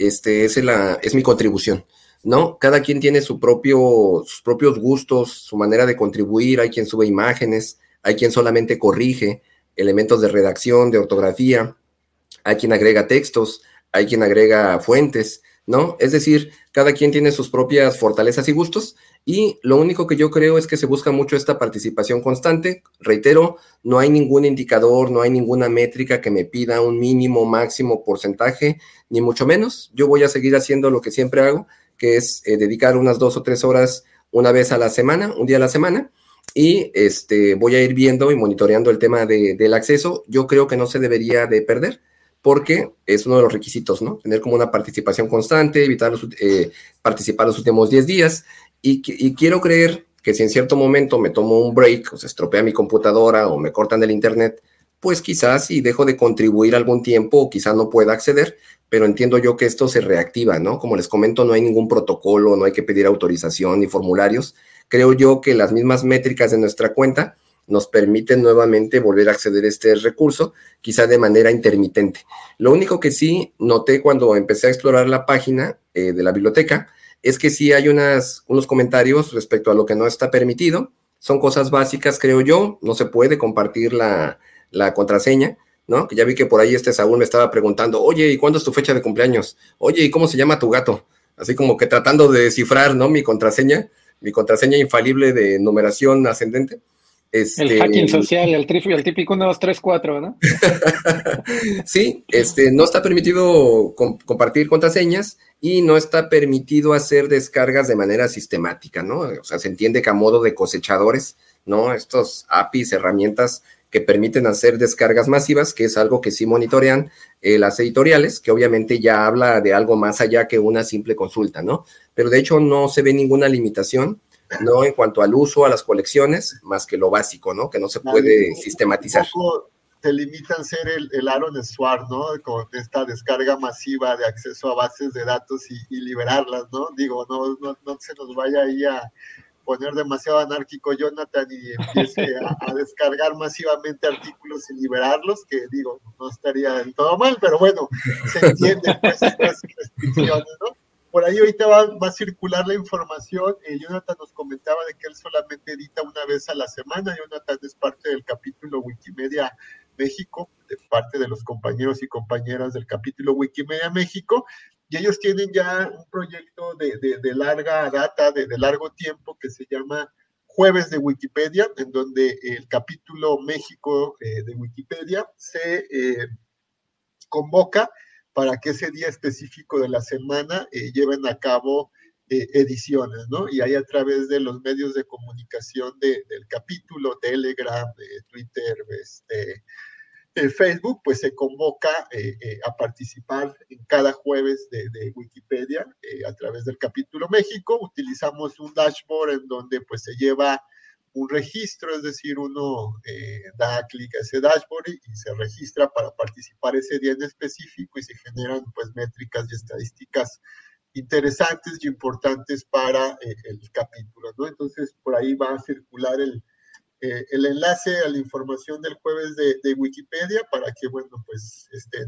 es mi contribución, ¿no? Cada quien tiene sus propios gustos, su manera de contribuir. Hay quien sube imágenes, hay quien solamente corrige elementos de redacción, de ortografía, hay quien agrega textos, hay quien agrega fuentes, ¿no? Es decir, cada quien tiene sus propias fortalezas y gustos, y lo único que yo creo es que se busca mucho esta participación constante. Reitero, no hay ningún indicador, no hay ninguna métrica que me pida un mínimo, máximo porcentaje, ni mucho menos. Yo voy a seguir haciendo lo que siempre hago, que es dedicar unas 2 o 3 horas una vez a la semana, un día a la semana, y voy a ir viendo y monitoreando el tema del acceso. Yo creo que no se debería de perder, porque es uno de los requisitos, ¿no? Tener como una participación constante, evitar participar los últimos 10 días, y quiero creer que si en cierto momento me tomo un break, o se estropea mi computadora, o me cortan el internet, pues quizás si dejo de contribuir algún tiempo, o quizás no pueda acceder, pero entiendo yo que esto se reactiva, ¿no? Como les comento, no hay ningún protocolo, no hay que pedir autorización ni formularios. Creo yo que las mismas métricas de nuestra cuenta nos permiten nuevamente volver a acceder a este recurso, quizá de manera intermitente. Lo único que sí noté cuando empecé a explorar la página de la biblioteca es que sí hay unos comentarios respecto a lo que no está permitido. Son cosas básicas, creo yo. No se puede compartir la contraseña, ¿no? Que ya vi que por ahí Saúl me estaba preguntando, oye, ¿y cuándo es tu fecha de cumpleaños? Oye, ¿y cómo se llama tu gato? Así como que tratando de descifrar, ¿no? Mi contraseña infalible de numeración ascendente. El hacking social, el típico 1, 2, 3, 4, ¿no? Sí, no está permitido compartir contraseñas y no está permitido hacer descargas de manera sistemática, ¿no? O sea, se entiende que a modo de cosechadores, ¿no? Estos APIs, herramientas que permiten hacer descargas masivas, que es algo que sí monitorean las editoriales, que obviamente ya habla de algo más allá que una simple consulta, ¿no? Pero de hecho no se ve ninguna limitación, ¿no? En cuanto al uso, a las colecciones, más que lo básico, ¿no? Que no se puede sistematizar. Un poco te limitan ser el Aaron Swartz, ¿no? Con esta descarga masiva de acceso a bases de datos y liberarlas, ¿no? Digo, no se nos vaya ahí a poner demasiado anárquico Jonathan y empiece a descargar masivamente artículos y liberarlos, que digo, no estaría del todo mal, pero bueno, se entiende pues estas restricciones, ¿no? Por ahí ahorita va a circular la información. Jonathan nos comentaba de que él solamente edita una vez a la semana. Jonathan es parte del capítulo Wikimedia México, de parte de los compañeros y compañeras del capítulo Wikimedia México, y ellos tienen ya un proyecto de larga data, de largo tiempo, que se llama Jueves de Wikipedia, en donde el capítulo México de Wikipedia se convoca para que ese día específico de la semana lleven a cabo ediciones, ¿no? Y ahí a través de los medios de comunicación del capítulo, Telegram, Twitter, Facebook, pues se convoca a participar en cada jueves de Wikipedia a través del capítulo México. Utilizamos un dashboard en donde pues se lleva un registro, es decir, uno da clic a ese dashboard y se registra para participar ese día en específico y se generan pues métricas y estadísticas interesantes y importantes para el capítulo, ¿no? Entonces, por ahí va a circular el enlace a la información del jueves de Wikipedia para que, bueno, pues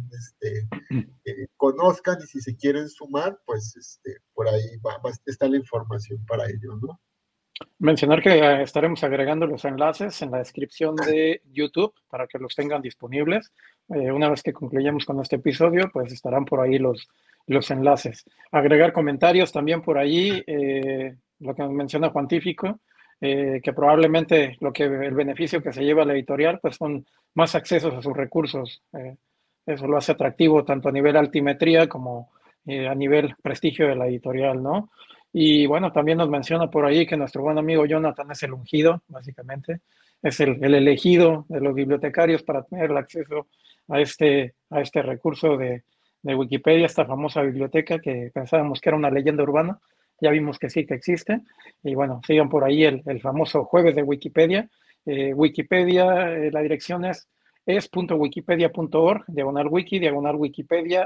conozcan y si se quieren sumar, pues por ahí está la información para ellos, ¿no? Mencionar que estaremos agregando los enlaces en la descripción de YouTube para que los tengan disponibles. Una vez que concluyamos con este episodio, pues estarán por ahí los enlaces. Agregar comentarios también por ahí, lo que menciona Juan Tífico, que probablemente el beneficio que se lleva a la editorial pues son más accesos a sus recursos. Eso lo hace atractivo tanto a nivel altimetría como a nivel prestigio de la editorial, ¿no? Y bueno, también nos menciona por ahí que nuestro buen amigo Jonathan es el ungido, básicamente. Es el elegido de los bibliotecarios para tener el acceso a este recurso de Wikipedia, esta famosa biblioteca que pensábamos que era una leyenda urbana. Ya vimos que sí que existe. Y bueno, sigan por ahí el famoso jueves de Wikipedia. Wikipedia, la dirección es .wikipedia.org, /wiki, /Wikipedia,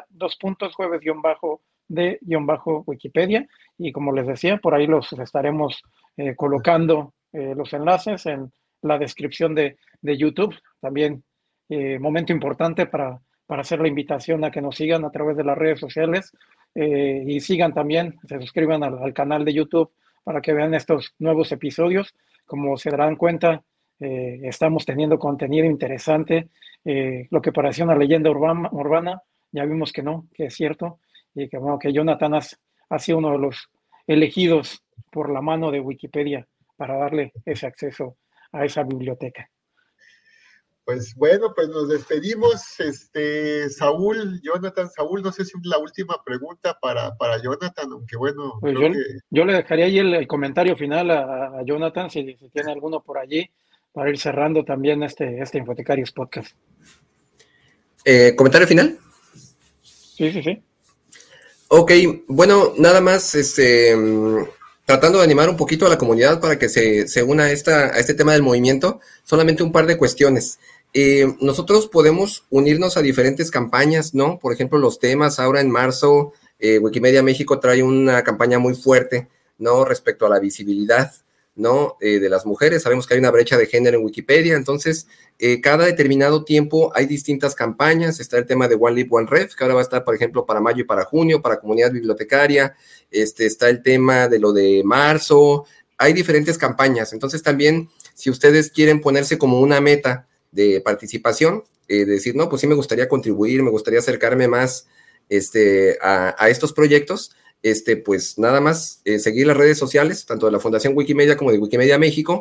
jueves-de-Wikipedia. Y como les decía, por ahí los estaremos colocando los enlaces en la descripción de YouTube. También momento importante para hacer la invitación a que nos sigan a través de las redes sociales y sigan también, se suscriban al canal de YouTube para que vean estos nuevos episodios. Como se darán cuenta, estamos teniendo contenido interesante. Lo que parecía una leyenda urbana, ya vimos que no, que es cierto, y que bueno, que Jonathan ha sido uno de los elegidos por la mano de Wikipedia para darle ese acceso a esa biblioteca. Pues bueno, pues nos despedimos. Jonathan, Saúl, no sé si la última pregunta para Jonathan, aunque bueno, pues yo le dejaría ahí el comentario final a Jonathan, si tiene alguno por allí, para ir cerrando también este Infotecarios Podcast. ¿Comentario final? Sí. Ok, bueno, nada más, tratando de animar un poquito a la comunidad para que se una a este tema del movimiento, solamente un par de cuestiones. Nosotros podemos unirnos a diferentes campañas, ¿no? Por ejemplo, los temas, ahora en marzo, Wikimedia México trae una campaña muy fuerte, ¿no? Respecto a la visibilidad, ¿no? De las mujeres. Sabemos que hay una brecha de género en Wikipedia, entonces cada determinado tiempo hay distintas campañas. Está el tema de One Lib, One Ref, que ahora va a estar, por ejemplo, para mayo y para junio, para comunidad bibliotecaria. Está el tema de lo de marzo. Hay diferentes campañas, entonces también, si ustedes quieren ponerse como una meta de participación, decir, no, pues sí me gustaría contribuir, me gustaría acercarme más a estos proyectos, pues nada más seguir las redes sociales, tanto de la Fundación Wikimedia como de Wikimedia México,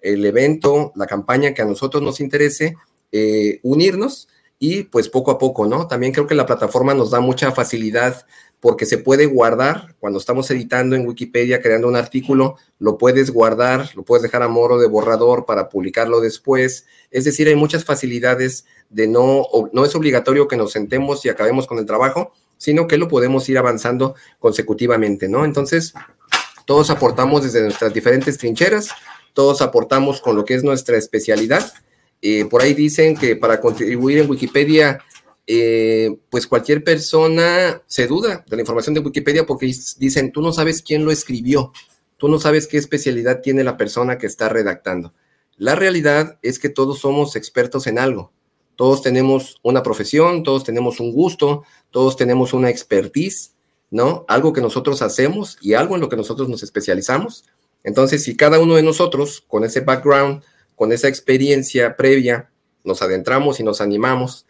el evento, la campaña que a nosotros nos interese, unirnos y pues poco a poco, ¿no? También creo que la plataforma nos da mucha facilidad porque se puede guardar, cuando estamos editando en Wikipedia, creando un artículo, lo puedes guardar, lo puedes dejar a modo de borrador para publicarlo después. Es decir, hay muchas facilidades de no es obligatorio que nos sentemos y acabemos con el trabajo, sino que lo podemos ir avanzando consecutivamente, ¿no? Entonces, todos aportamos desde nuestras diferentes trincheras, todos aportamos con lo que es nuestra especialidad. Por ahí dicen que para contribuir en Wikipedia, pues cualquier persona se duda de la información de Wikipedia porque dicen, tú no sabes quién lo escribió, tú no sabes qué especialidad tiene la persona que está redactando. La realidad es que todos somos expertos en algo, todos tenemos una profesión, todos tenemos un gusto, todos tenemos una expertise, ¿no? Algo que nosotros hacemos y algo en lo que nosotros nos especializamos. Entonces, si cada uno de nosotros, con ese background, con esa experiencia previa, nos adentramos y nos animamos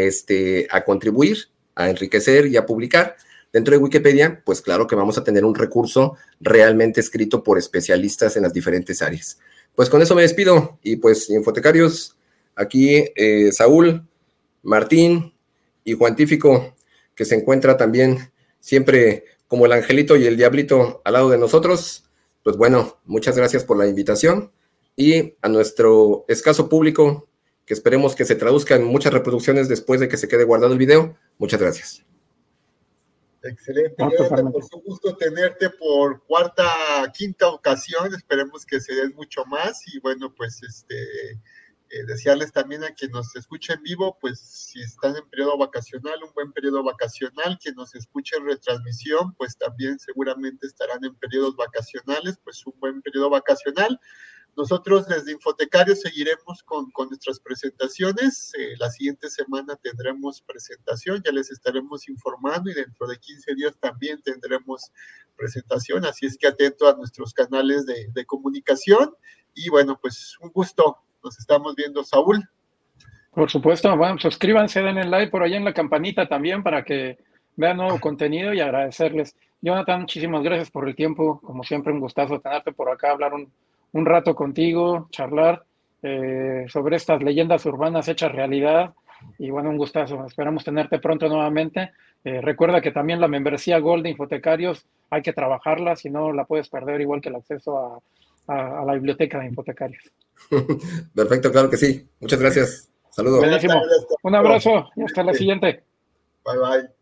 a contribuir, a enriquecer y a publicar dentro de Wikipedia, pues claro que vamos a tener un recurso realmente escrito por especialistas en las diferentes áreas. Pues con eso me despido y pues infotecarios, aquí Saúl, Martín y Juan Tífico, que se encuentra también siempre como el angelito y el diablito al lado de nosotros. Pues bueno, muchas gracias por la invitación y a nuestro escaso público, que esperemos que se traduzca en muchas reproducciones después de que se quede guardado el video. Muchas gracias. Excelente, Jonathan, por su gusto tenerte por quinta ocasión, esperemos que se den mucho más y bueno, pues desearles también a quien nos escuche en vivo, pues si están en periodo vacacional, un buen periodo vacacional, quien nos escuche en retransmisión, pues también seguramente estarán en periodos vacacionales, pues un buen periodo vacacional. Nosotros desde Infotecarios seguiremos con nuestras presentaciones. La siguiente semana tendremos presentación, ya les estaremos informando y dentro de 15 días también tendremos presentación. Así es que atento a nuestros canales de comunicación. Y bueno, pues un gusto. Nos estamos viendo, Saúl. Por supuesto, bueno, suscríbanse, denle like por ahí en la campanita también para que vean nuevo contenido y agradecerles. Jonathan, muchísimas gracias por el tiempo. Como siempre, un gustazo tenerte por acá, hablar un rato contigo, charlar sobre estas leyendas urbanas hechas realidad. Y bueno, un gustazo. Esperamos tenerte pronto nuevamente. Recuerda que también la membresía Gold de Infotecarios hay que trabajarla, si no la puedes perder, igual que el acceso a la biblioteca de Infotecarios. Perfecto, claro que sí. Muchas gracias. Saludos. Buenísimo. Un abrazo y hasta la siguiente. Bye, bye.